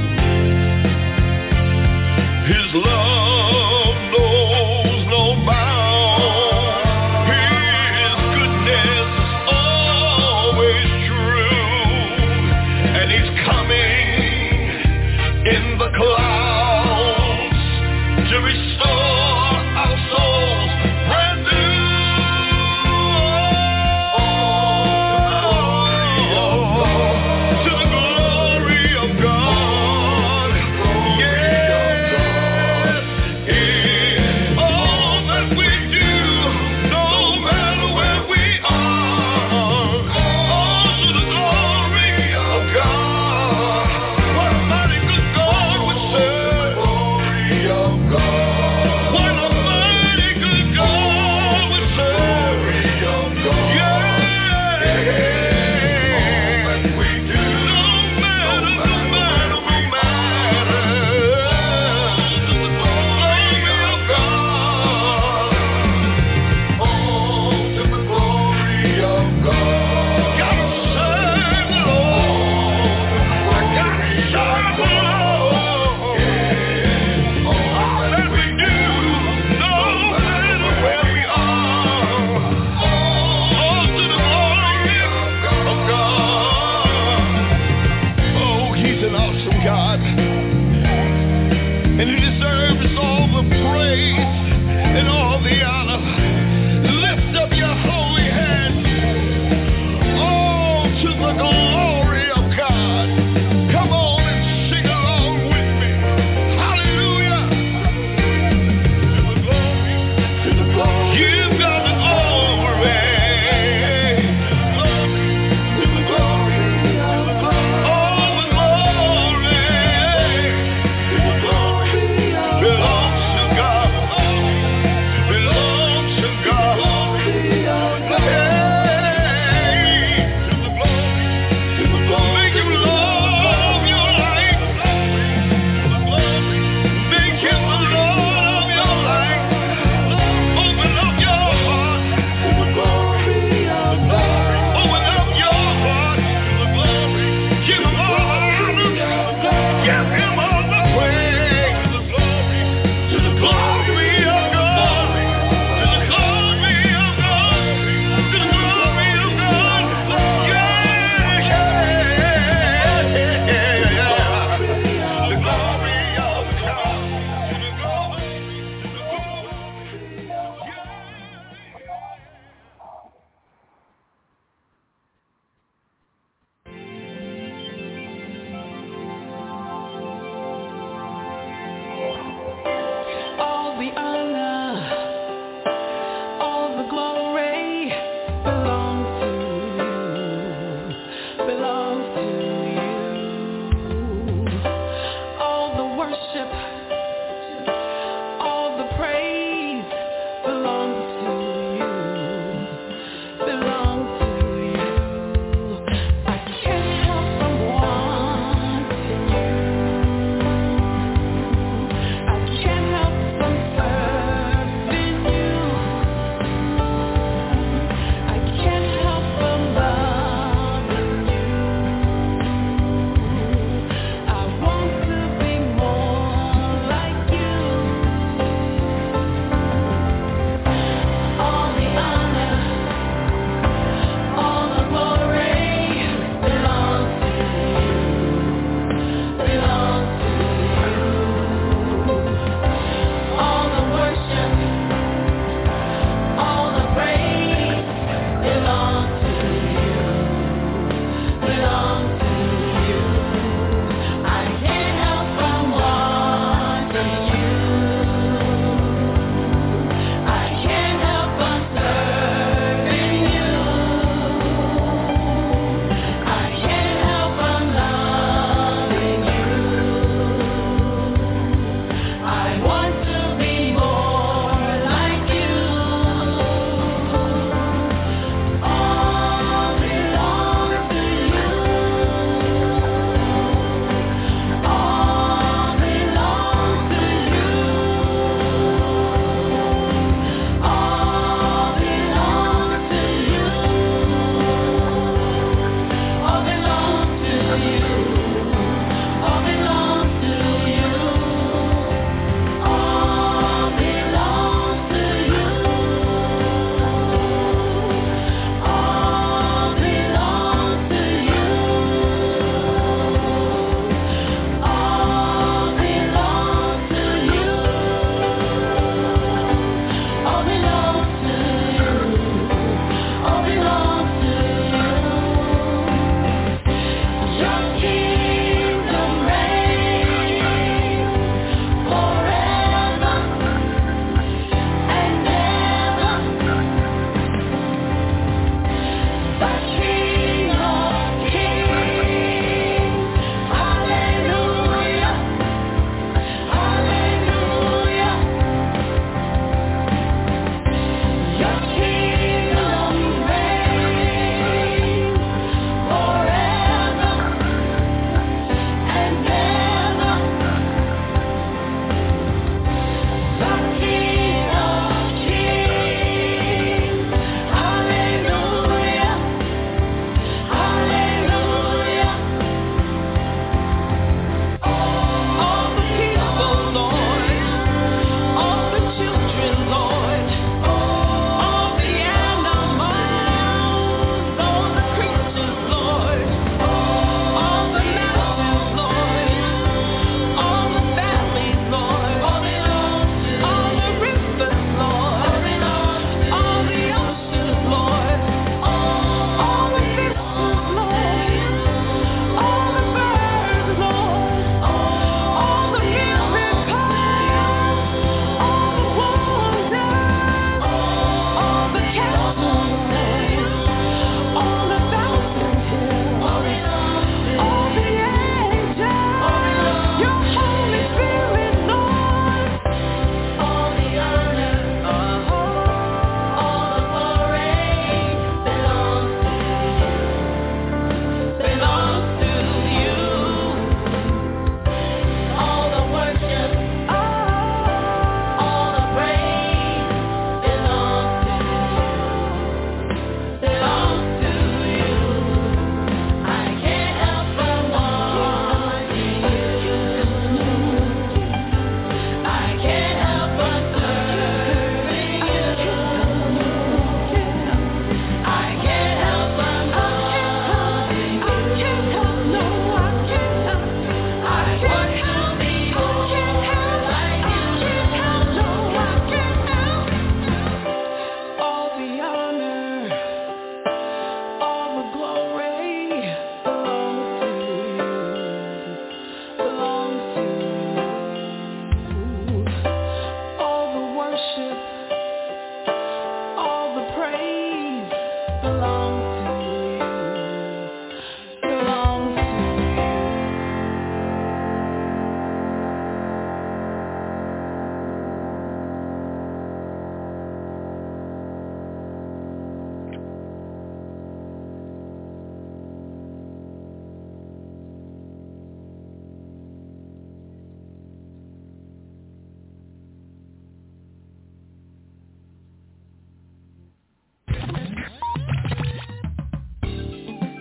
His love knows no bounds. His goodness is always true, and He's coming in the clouds to restore our souls brand new. To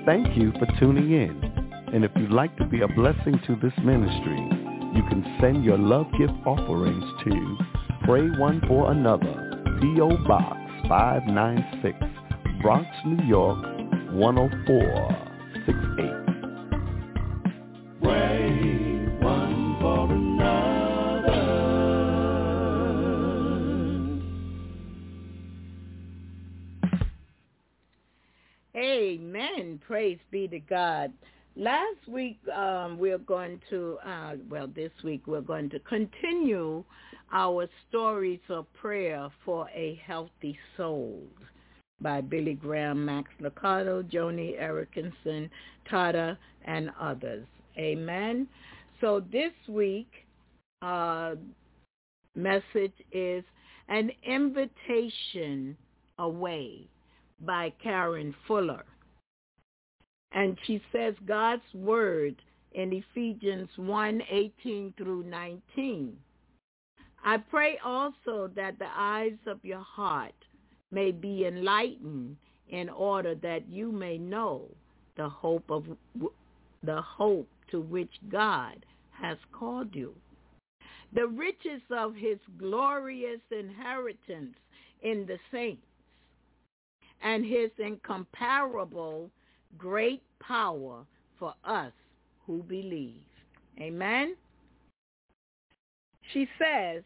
Thank you for tuning in. And if you'd like to be a blessing to this ministry, you can send your love gift offerings to Pray One for Another, P.O. Box 596, Bronx, New York, 10468. Pray one for another. Amen. Praise be to God. Last week we're going to, this week we're going to continue our stories of prayer for a healthy soul by Billy Graham, Max Lucado, Joni Erickson, Tata, and others. Amen. So this week message is An Invitation Away by Karen Fuller. And she says God's word in Ephesians 1:18 through 19. I pray also that the eyes of your heart may be enlightened in order that you may know the hope to which God has called you, the riches of his glorious inheritance in the saints, and his incomparable great power for us who believe. Amen. She says,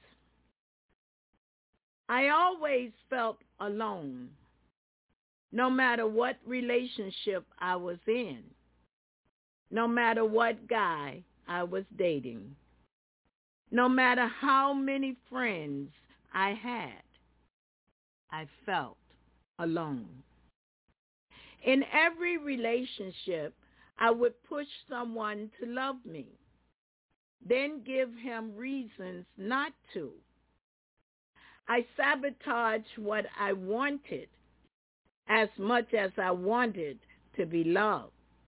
I always felt alone, no matter what relationship I was in, no matter what guy I was dating, no matter how many friends I had, I felt alone. In every relationship, I would push someone to love me, then give him reasons not to. I sabotaged what I wanted as much as I wanted to be loved.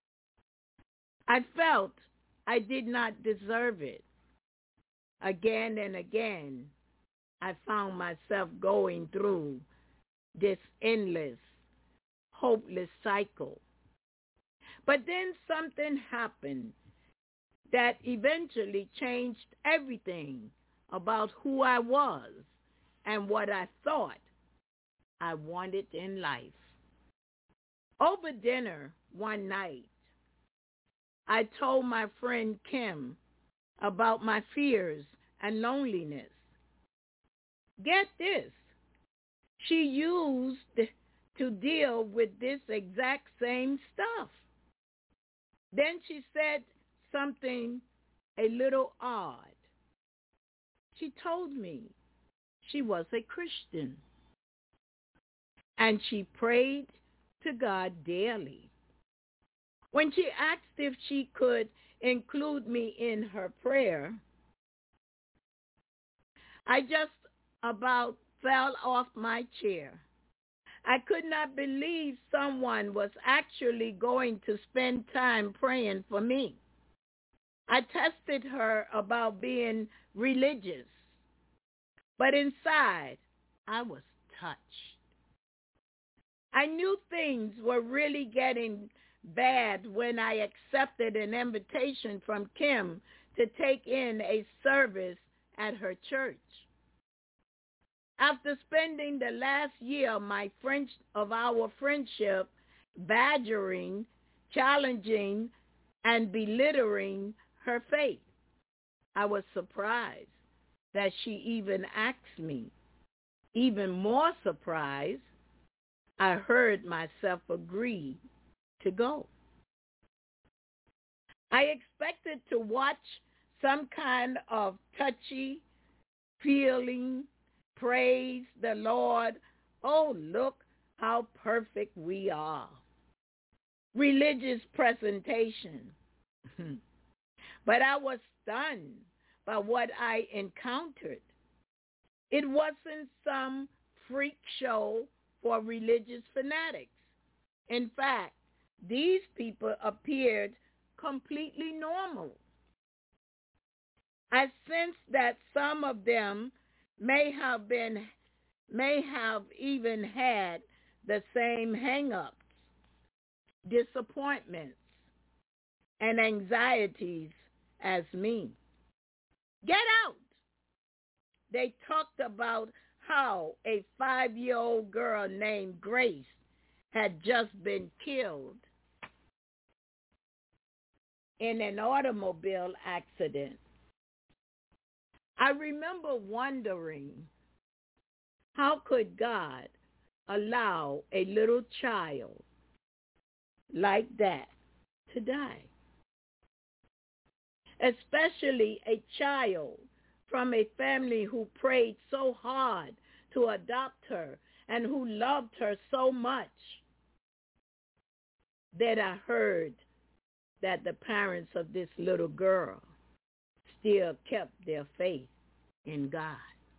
I felt I did not deserve it. Again and again, I found myself going through this endless, hopeless cycle. But then something happened that eventually changed everything about who I was and what I thought I wanted in life. Over dinner one night, I told my friend Kim about my fears and loneliness. Get this, she used to deal with this exact same stuff. Then she said something a little odd. She told me she was a Christian, and she prayed to God daily. When she asked if she could include me in her prayer, I just about fell off my chair. I could not believe someone was actually going to spend time praying for me. I tested her about being religious, but inside I was touched. I knew things were really getting bad when I accepted an invitation from Kim to take in a service at her church. After spending the last year of our friendship badgering, challenging, and belittling her faith, I was surprised that she even asked me. Even more surprised, I heard myself agree to go. I expected to watch some kind of touchy feeling, praise the Lord, oh, look how perfect we are, religious presentation. But I was stunned by what I encountered. It wasn't some freak show for religious fanatics. In fact, these people appeared completely normal. I sensed that some of them may have even had the same hang-ups disappointments, and anxieties as me. Get out. They talked about how a 5-year-old girl named Grace had just been killed in an automobile accident. I remember wondering, how could God allow a little child like that to die? Especially a child from a family who prayed so hard to adopt her and who loved her so much. That I heard that the parents of this little girl still kept their faith in God.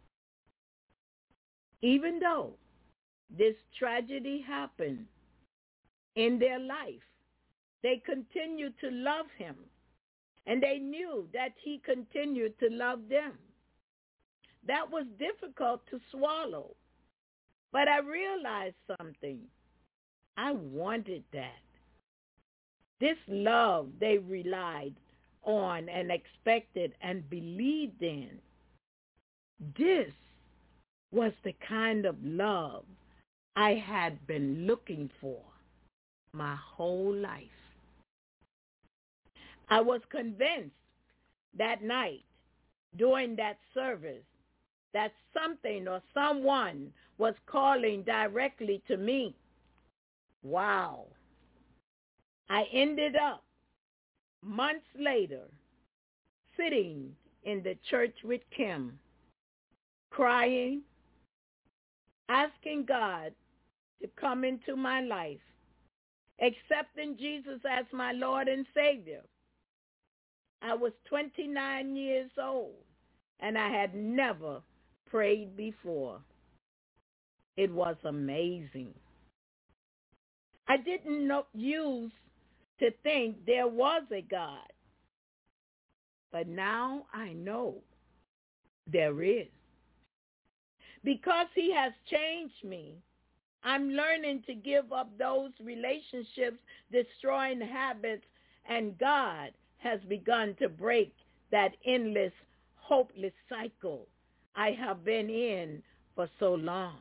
Even though this tragedy happened in their life, they continued to love him, and they knew that he continued to love them. That was difficult to swallow, but I realized something. I wanted that. This love they relied on and expected and believed in, this was the kind of love I had been looking for my whole life. I was convinced that night during that service that something or someone was calling directly to me. Wow. I ended up months later sitting in the church with Kim, crying, asking God to come into my life, accepting Jesus as my Lord and Savior. I was 29 years old, and I had never prayed before. It was amazing. I didn't used to think there was a God, but now I know there is. Because he has changed me, I'm learning to give up those relationships, destroying habits, and God has begun to break that endless, hopeless cycle I have been in for so long.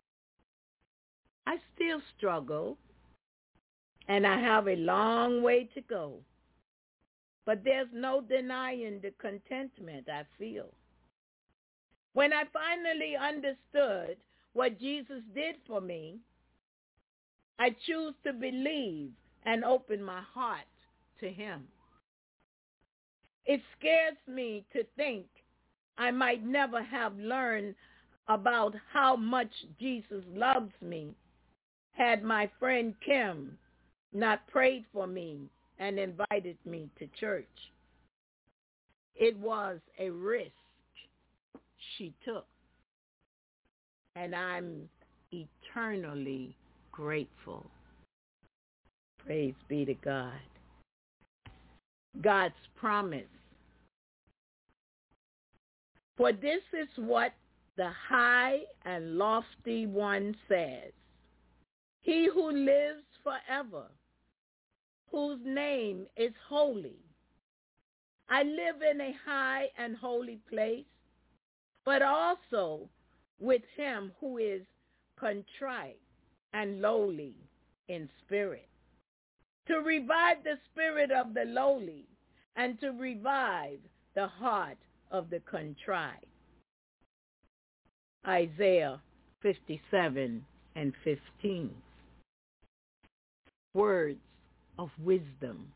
I still struggle, and I have a long way to go, but there's no denying the contentment I feel. When I finally understood what Jesus did for me, I choose to believe and open my heart to him. It scares me to think I might never have learned about how much Jesus loves me had my friend Kim not prayed for me and invited me to church. It was a risk she took, and I'm eternally grateful. Praise be to God. God's promise. For this is what the high and lofty one says, he who lives forever, whose name is holy. I live in a high and holy place, but also with him who is contrite and lowly in spirit, to revive the spirit of the lowly and to revive the heart of the contrite. Isaiah 57:15. Words of wisdom.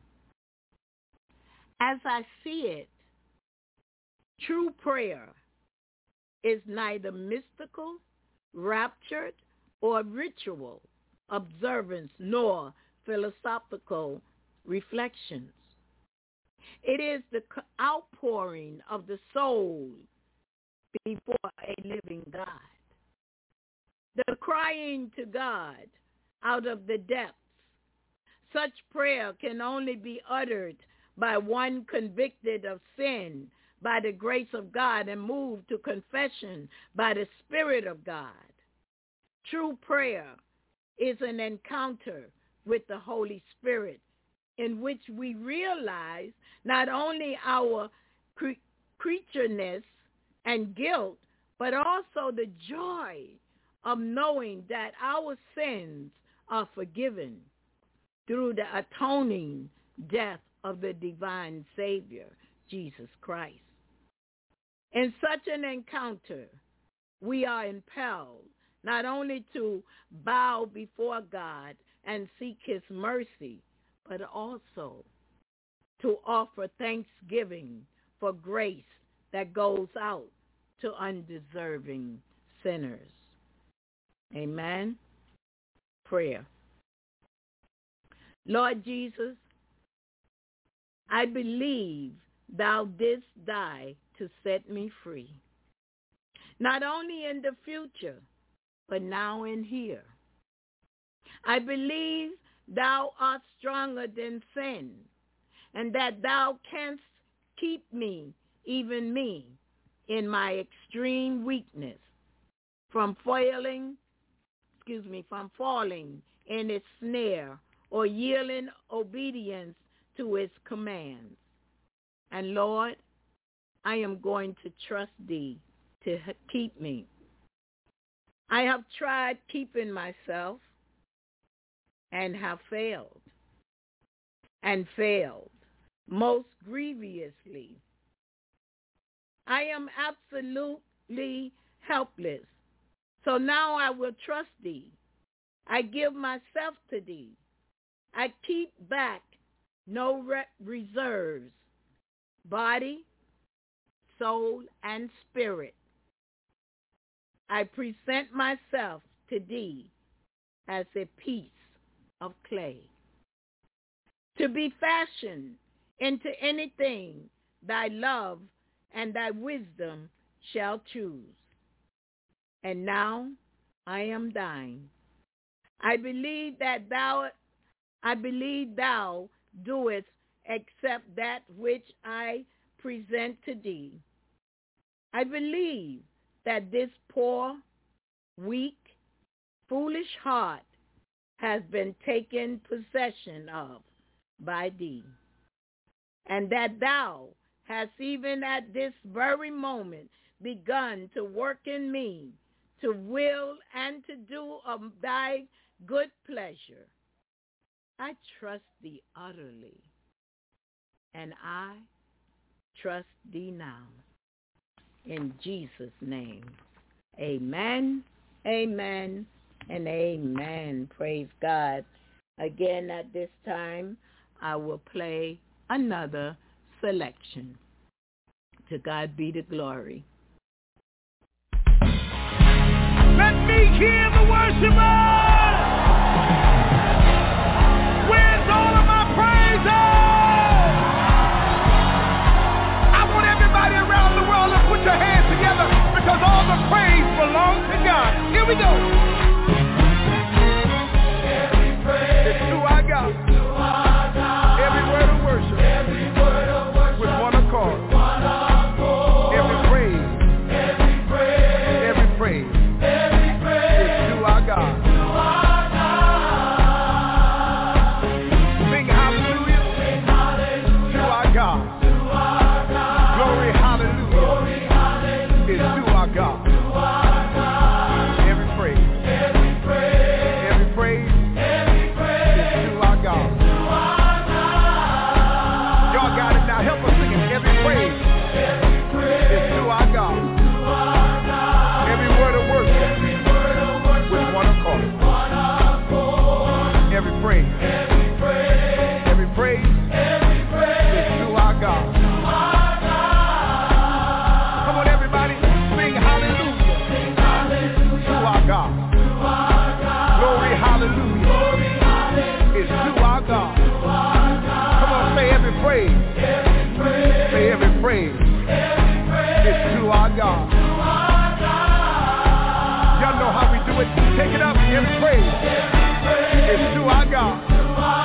As I see it, true prayer is neither mystical, raptured, or ritual observance nor philosophical reflections. It is the outpouring of the soul before a living God. The crying to God out of the depths. Such prayer can only be uttered by one convicted of sin by the grace of God and moved to confession by the Spirit of God. True prayer is an encounter with the Holy Spirit, in which we realize not only our creatureness and guilt, but also the joy of knowing that our sins are forgiven through the atoning death of the divine Savior, Jesus Christ. In such an encounter, we are impelled not only to bow before God and seek his mercy, but also to offer thanksgiving for grace that goes out to undeserving sinners. Amen. Prayer. Lord Jesus, I believe thou didst die to set me free, not only in the future, but now and here. I believe thou art stronger than sin, and that thou canst keep me, even me, in my extreme weakness, from falling in its snare or yielding obedience to its commands. And Lord, I am going to trust thee to keep me. I have tried keeping myself and have failed most grievously. I am absolutely helpless. So now I will trust thee. I give myself to thee. I keep back no reserves, body, soul, and spirit. I present myself to thee as a piece of clay, to be fashioned into anything thy love and thy wisdom shall choose. And now I am thine. I believe thou doest accept that which I present to thee. I believe that this poor, weak, foolish heart has been taken possession of by thee, and that thou hast even at this very moment begun to work in me to will and to do of thy good pleasure. I trust thee utterly, and I trust thee now. In Jesus' name, amen, amen, and amen. Praise God. Again, at this time, I will play another selection. To God be the glory. Let me hear the worshipers! Where's all of my praises? I want everybody around the world to put your hands together, because all the praise belongs to God. Here we go. Every praise is to our God. Every word of worship. With one accord. Every praise. Every praise. Take it up, every praise is to our God.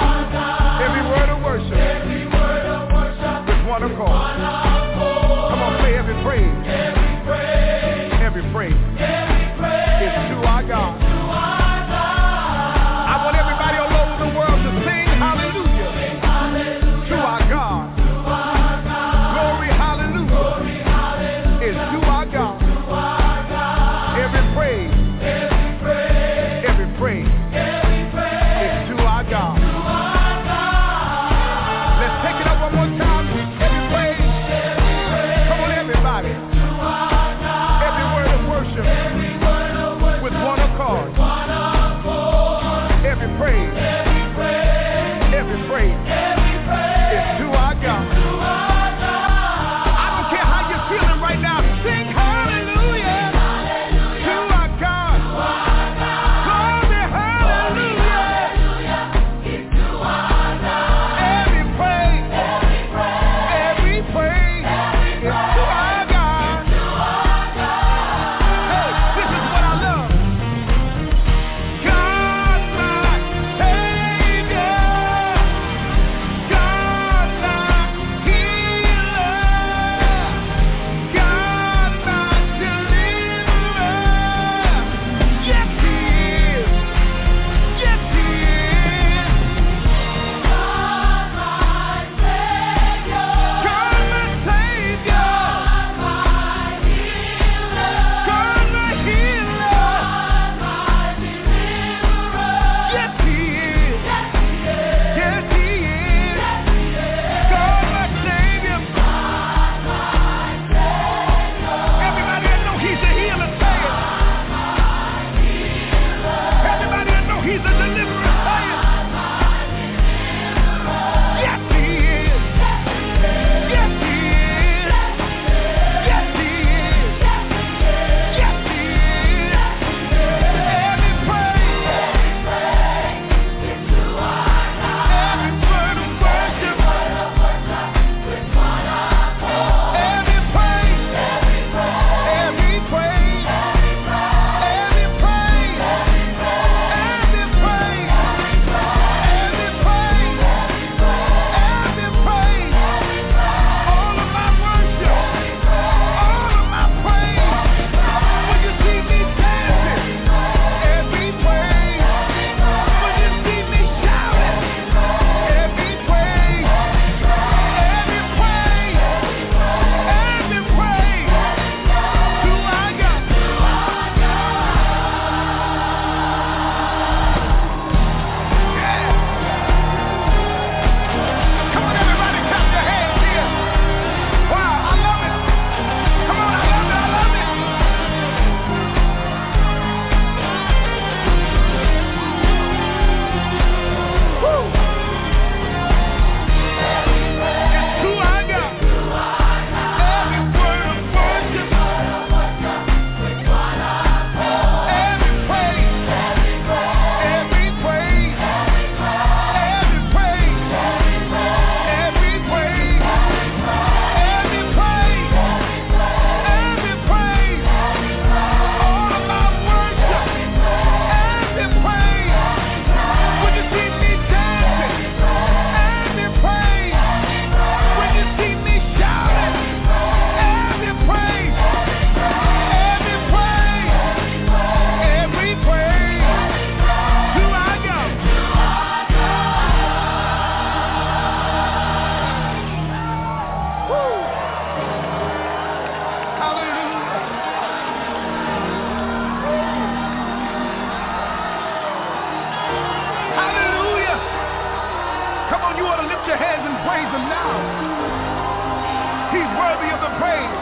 your hands and praise him now. He's worthy of the praise.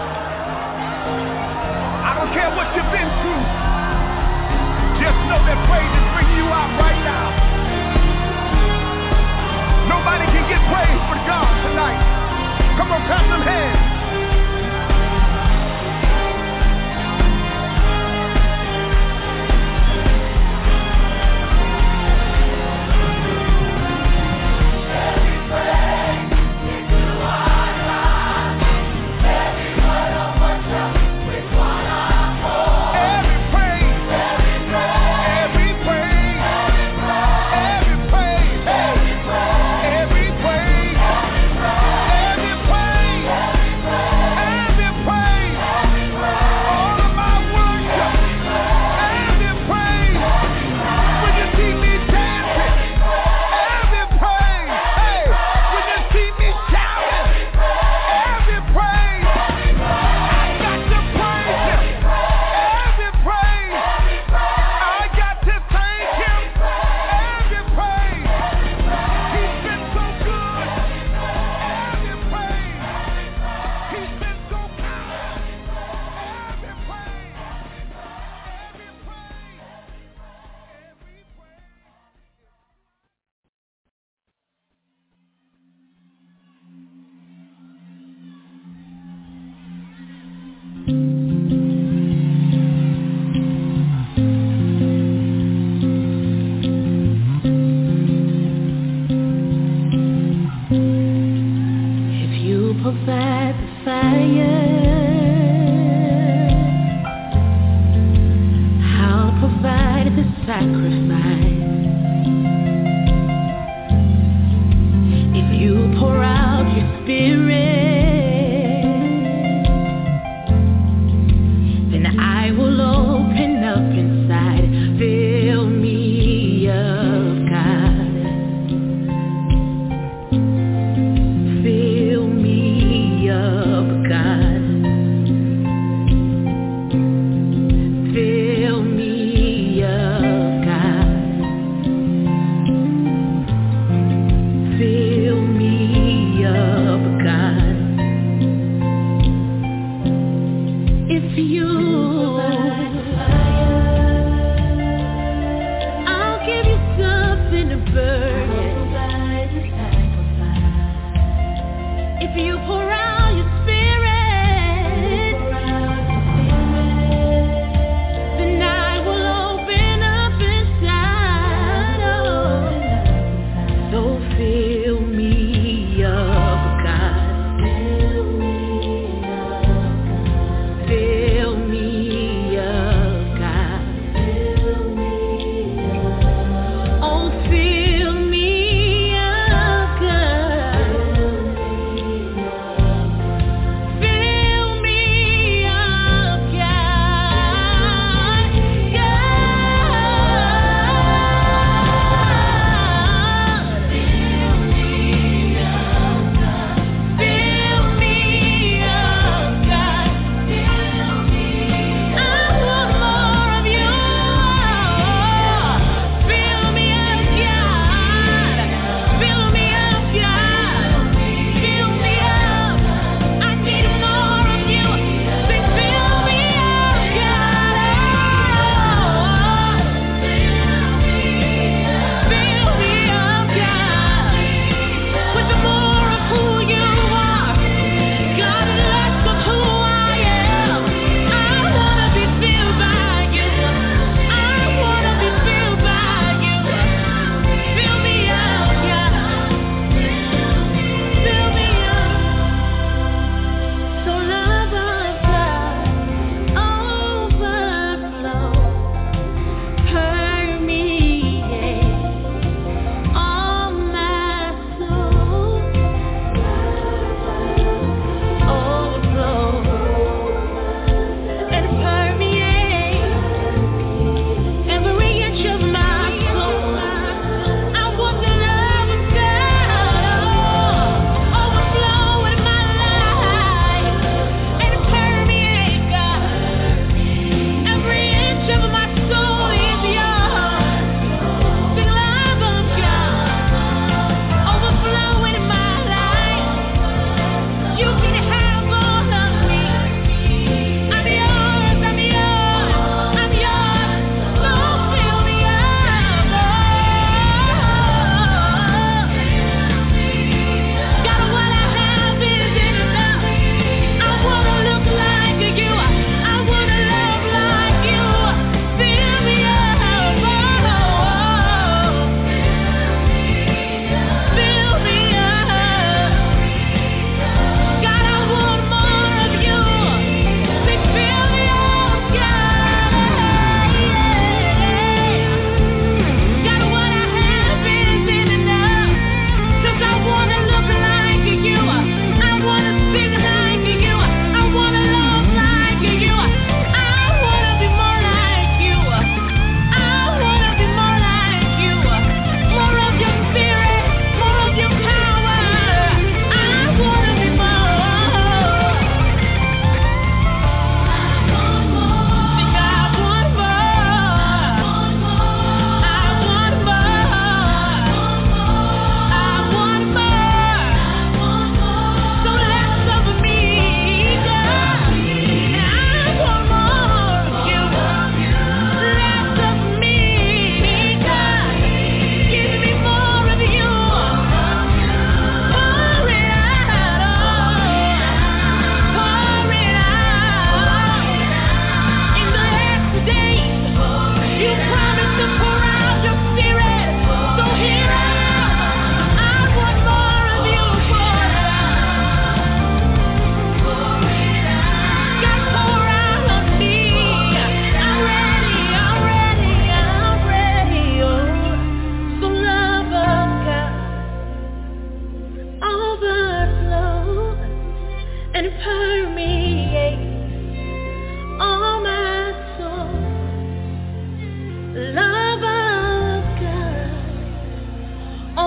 I don't care what you've been through. Just know that praise is bringing you out right now. Nobody can get praise but God tonight. Come on, clap them hands. Every praise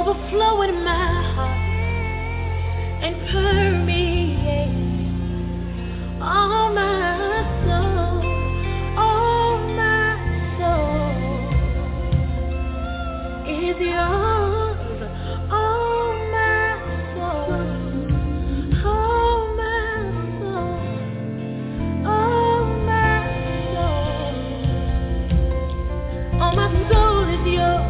overflow in my heart and permeate all my soul, all my soul is yours, all my soul, all my soul, all my soul, all my soul is yours.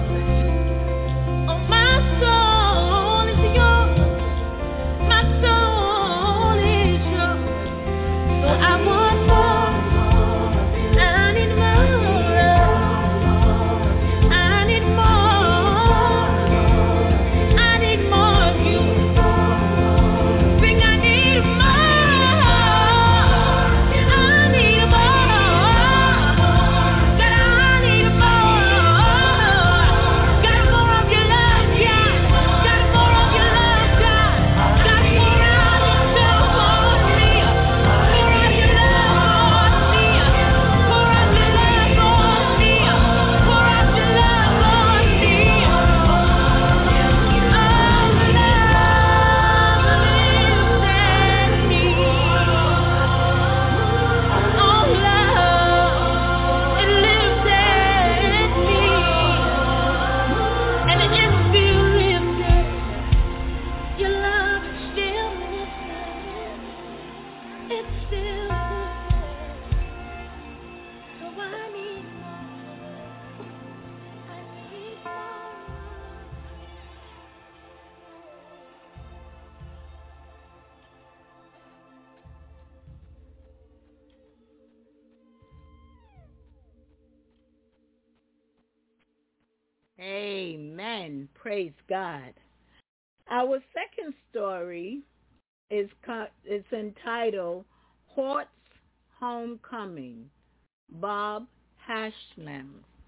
Amen. Praise God. Our second story is entitled Hort's Homecoming, Bob Haslam.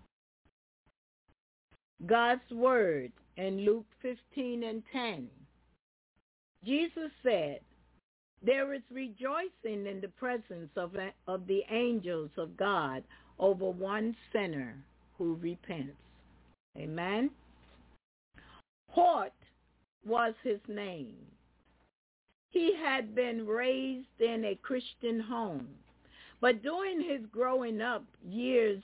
God's Word in Luke 15:10. Jesus said, "There is rejoicing in the presence of the angels of God over one sinner who repents." Amen. Hort was his name. He had been raised in a Christian home, but during his growing up years,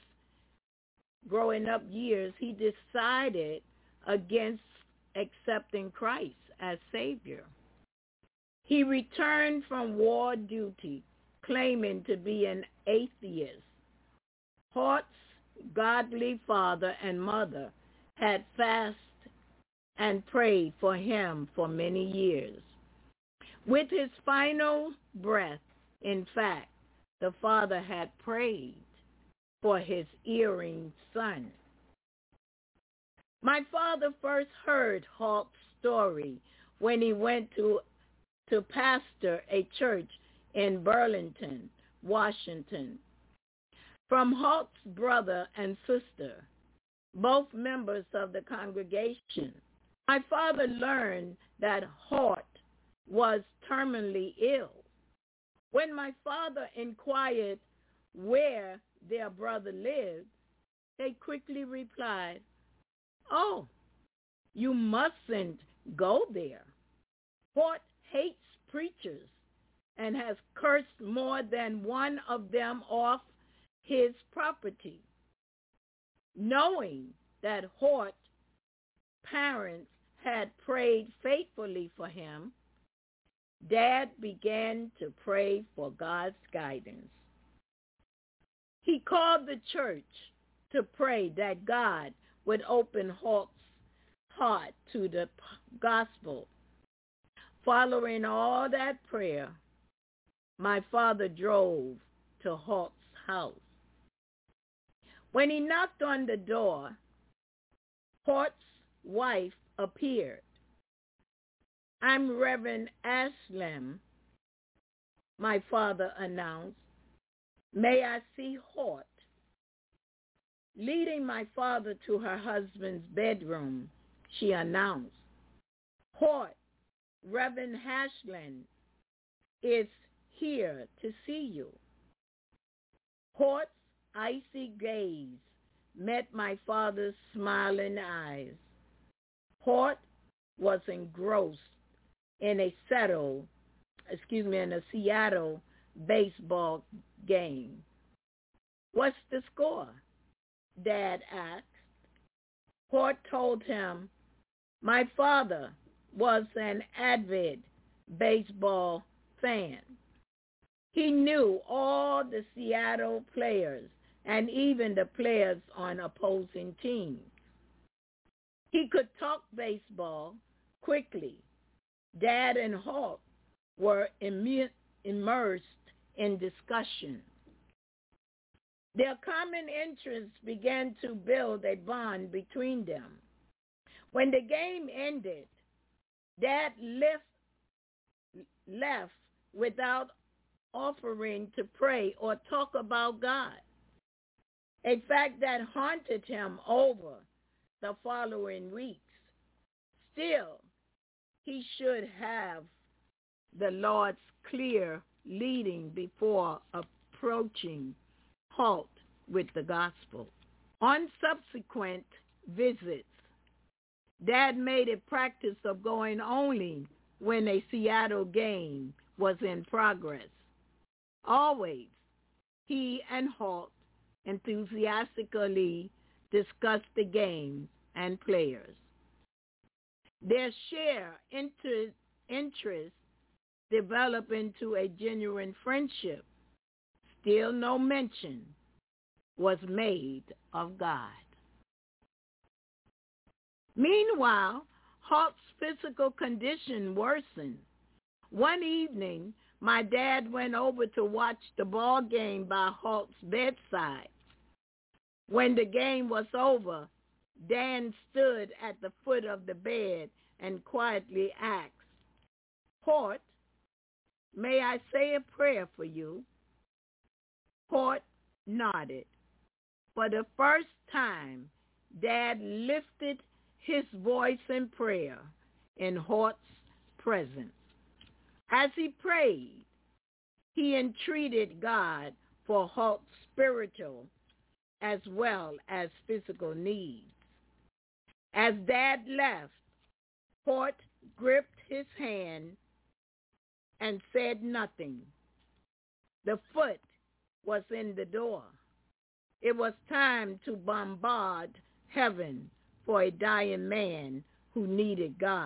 he decided against accepting Christ as Savior. He returned from war duty, claiming to be an atheist. Hort's godly father and mother had fasted and prayed for him for many years. With his final breath, in fact, the father had prayed for his erring son. My father first heard Hort's story when he went to pastor a church in Burlington, Washington, from Hort's brother and sister, both members of the congregation. My father learned that Hort was terminally ill. When my father inquired where their brother lived, they quickly replied, "Oh, you mustn't go there. Hort hates preachers and has cursed more than one of them off his property." Knowing that Hort's parents had prayed faithfully for him, Dad began to pray for God's guidance. He called the church to pray that God would open Hort's heart to the gospel. Following all that prayer, my father drove to Hort's house. When he knocked on the door, Hort's wife appeared. "I'm Reverend Haslam," my father announced. "May I see Hort?" Leading my father to her husband's bedroom, she announced, "Hort, Reverend Haslam is here to see you." Hort's icy gaze met my father's smiling eyes. Hort was engrossed in a Seattle baseball game. What's the score? Dad asked. Hort told him, my father was an avid baseball fan. He knew all the Seattle players and even the players on opposing teams. He could talk baseball quickly. Dad and Hort were immersed in discussion. Their common interests began to build a bond between them. When the game ended, Dad left without offering to pray or talk about God, a fact that haunted him over the following weeks. Still, he should have the Lord's clear leading before approaching halt with the gospel. On subsequent visits, Dad made a practice of going only when a Seattle game was in progress. Always, he and Halt enthusiastically discussed the game and players. Their shared interest developed into a genuine friendship. Still no mention was made of God. Meanwhile, Halt's physical condition worsened. One evening, my dad went over to watch the ball game by Halt's bedside. When the game was over, Dan stood at the foot of the bed and quietly asked, Halt, may I say a prayer for you? Halt nodded. For the first time, Dad lifted his voice in prayer in Halt's presence. As he prayed, he entreated God for Halt's spiritual as well as physical needs. As Dad left, Halt gripped his hand and said nothing. The foot was in the door. It was time to bombard heaven for a dying man who needed God.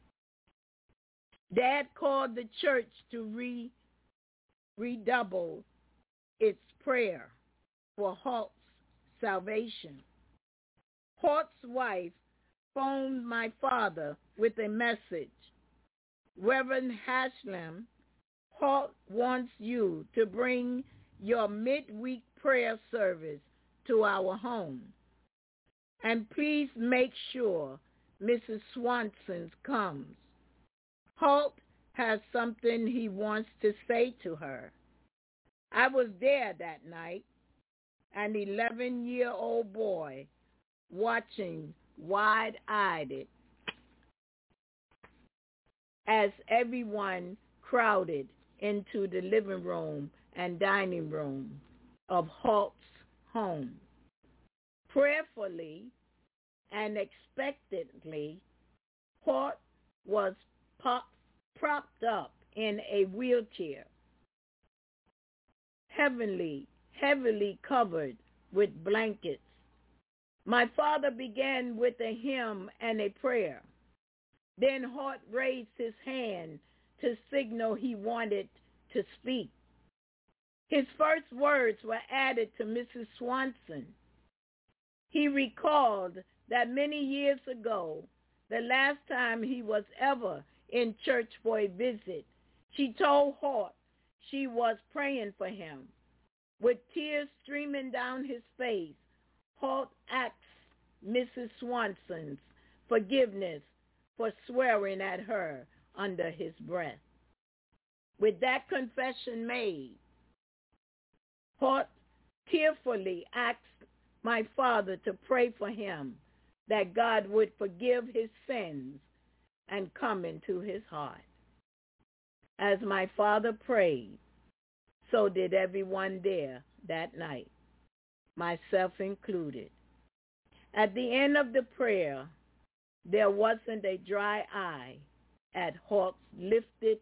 Dad called the church to redouble its prayer for Halt's salvation. Halt's wife phoned my father with a message. Reverend Haslam, Halt wants you to bring your midweek prayer service to our home. And please make sure Mrs. Swanson comes. Halt has something he wants to say to her. I was there that night, an 11-year-old boy watching wide-eyed as everyone crowded into the living room and dining room of Halt's home. Prayerfully and expectantly, Halt was propped up in a wheelchair, heavily covered with blankets. My father began with a hymn and a prayer. Then Halt raised his hand to signal he wanted to speak. His first words were added to Mrs. Swanson. He recalled that many years ago, the last time he was ever in church for a visit, she told Halt she was praying for him. With tears streaming down his face, Halt asked Mrs. Swanson's forgiveness for swearing at her under his breath. With that confession made, Halt tearfully asked my father to pray for him that God would forgive his sins and come into his heart. As my father prayed, so did everyone there that night, myself included. At the end of the prayer, There wasn't a dry eye as Hart lifted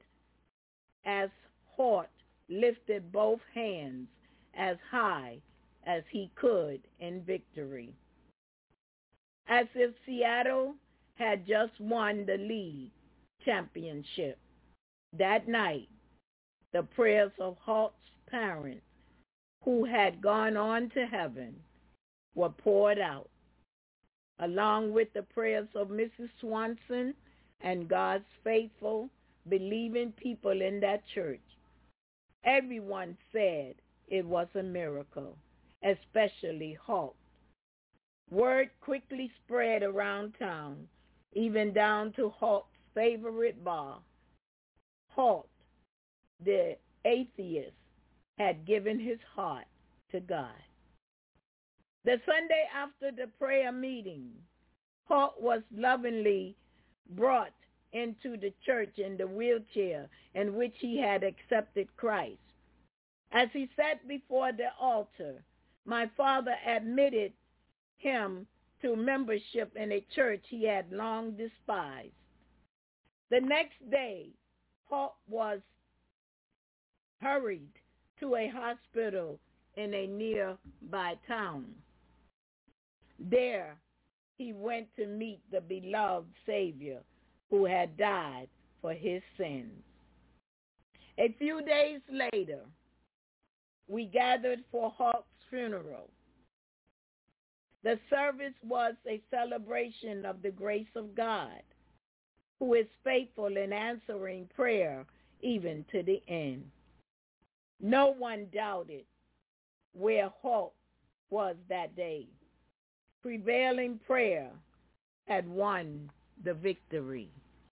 both hands as high as he could in victory. As if Seattle had just won the league championship. That night, the prayers of Hart's parents, who had gone on to heaven, were poured out, along with the prayers of Mrs. Swanson and God's faithful, believing people in that church. Everyone said it was a miracle, especially Hart. Word quickly spread around town, even down to Hart's favorite bar. Hart, the atheist, had given his heart to God. The Sunday after the prayer meeting, Hart was lovingly brought into the church in the wheelchair in which he had accepted Christ. As he sat before the altar, my father admitted him to membership in a church he had long despised. The next day, Hart was hurried to a hospital in a nearby town. There, he went to meet the beloved Savior who had died for his sins. A few days later, we gathered for Hart's funeral. The service was a celebration of the grace of God, who is faithful in answering prayer even to the end. No one doubted where Hart was that day. Prevailing prayer had won the victory.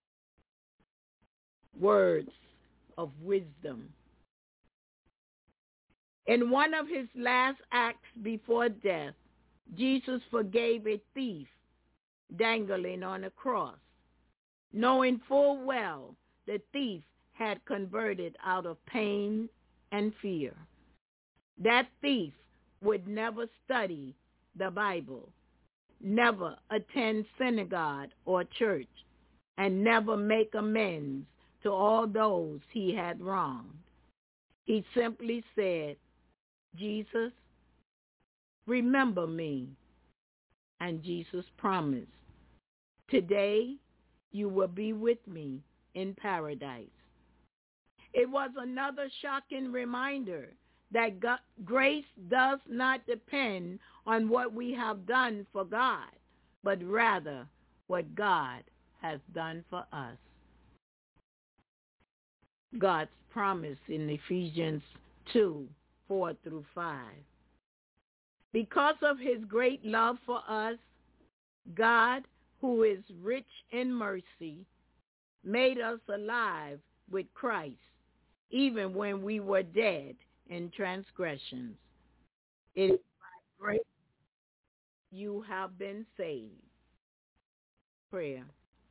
Words of wisdom. In one of his last acts before death, Jesus forgave a thief dangling on a cross, knowing full well the thief had converted out of pain and fear. That thief would never study the Bible, never attend synagogue or church, and never make amends to all those he had wronged. He simply said, "Jesus, remember me." And Jesus promised, "Today you will be with me in paradise." It was another shocking reminder that grace does not depend on what we have done for God, but rather what God has done for us. God's promise in Ephesians 2:4-5. Because of his great love for us, God, who is rich in mercy, made us alive with Christ, even when we were dead in transgressions. It is by grace you have been saved. Prayer.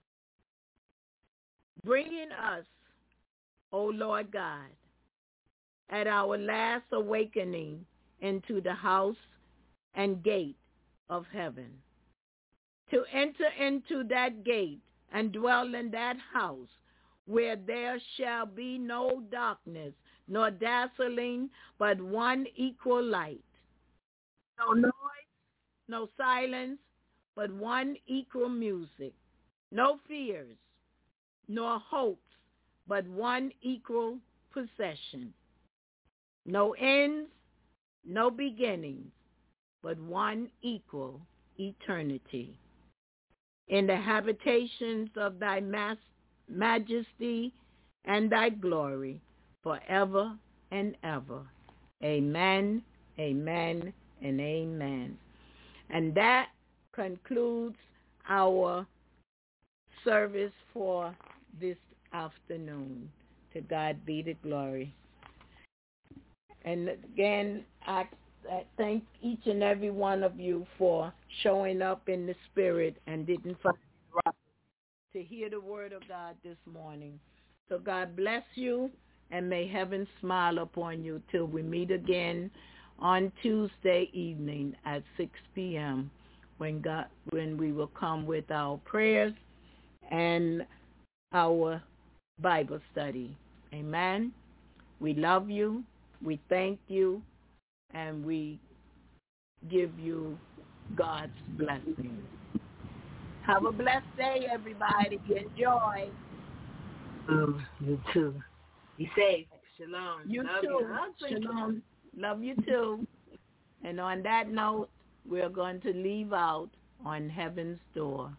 Bringing us, O Lord God, at our last awakening into the house and gate of heaven, to enter into that gate and dwell in that house where there shall be no darkness, nor dazzling, but one equal light. No noise, no silence, but one equal music. No fears, nor hopes, but one equal possession. No ends, no beginnings, but one equal eternity. In the habitations of thy majesty and thy glory, forever and ever. Amen, amen, and amen. And that concludes our service for this afternoon. To God be the glory. And again, I thank each and every one of you for showing up in the spirit and didn't forget to hear the word of God this morning. So God bless you, and may heaven smile upon you till we meet again on Tuesday evening at 6 p.m. when we will come with our prayers and our Bible study. Amen. We love you. We thank you. And we give you God's blessing. Have a blessed day, everybody. Enjoy. You too. Be safe. Shalom. You love too. You. Shalom. Love you too. And on that note, we're going to leave out on Heaven's Door.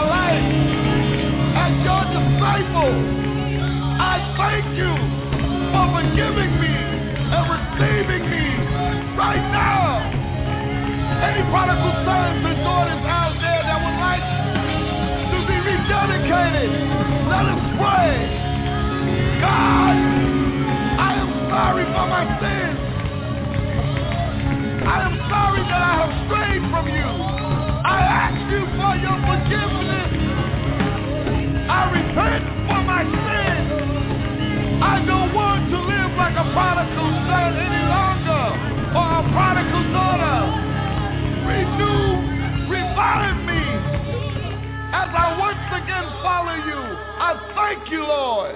I thank you for forgiving me and receiving me right now. Any prodigal sons and daughters out there that would like to be rededicated, let us pray. God, I am sorry for my sins. I am sorry that I have strayed from you. I ask you for your forgiveness. I repent for my sins. I don't want to live like a prodigal son any longer or a prodigal daughter. Revive me as I once again follow you. I thank you, Lord.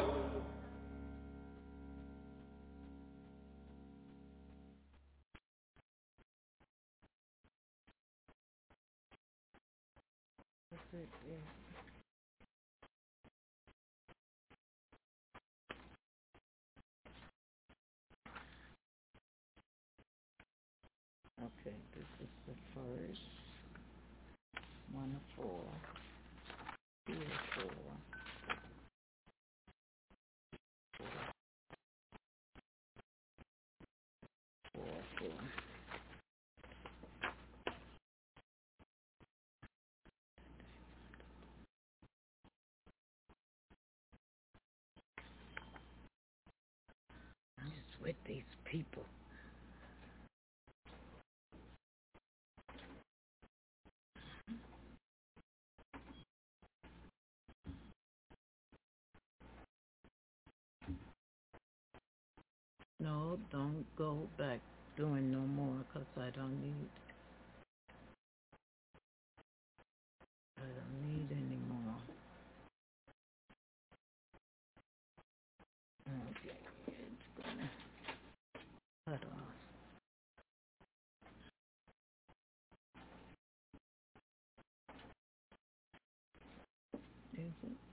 Okay, this is the first. 1 of 4. 2 of 4. 4 of 4. I'm just with these people. No, don't go back doing no more because I don't need any more. Okay, it's gonna cut off. Is it?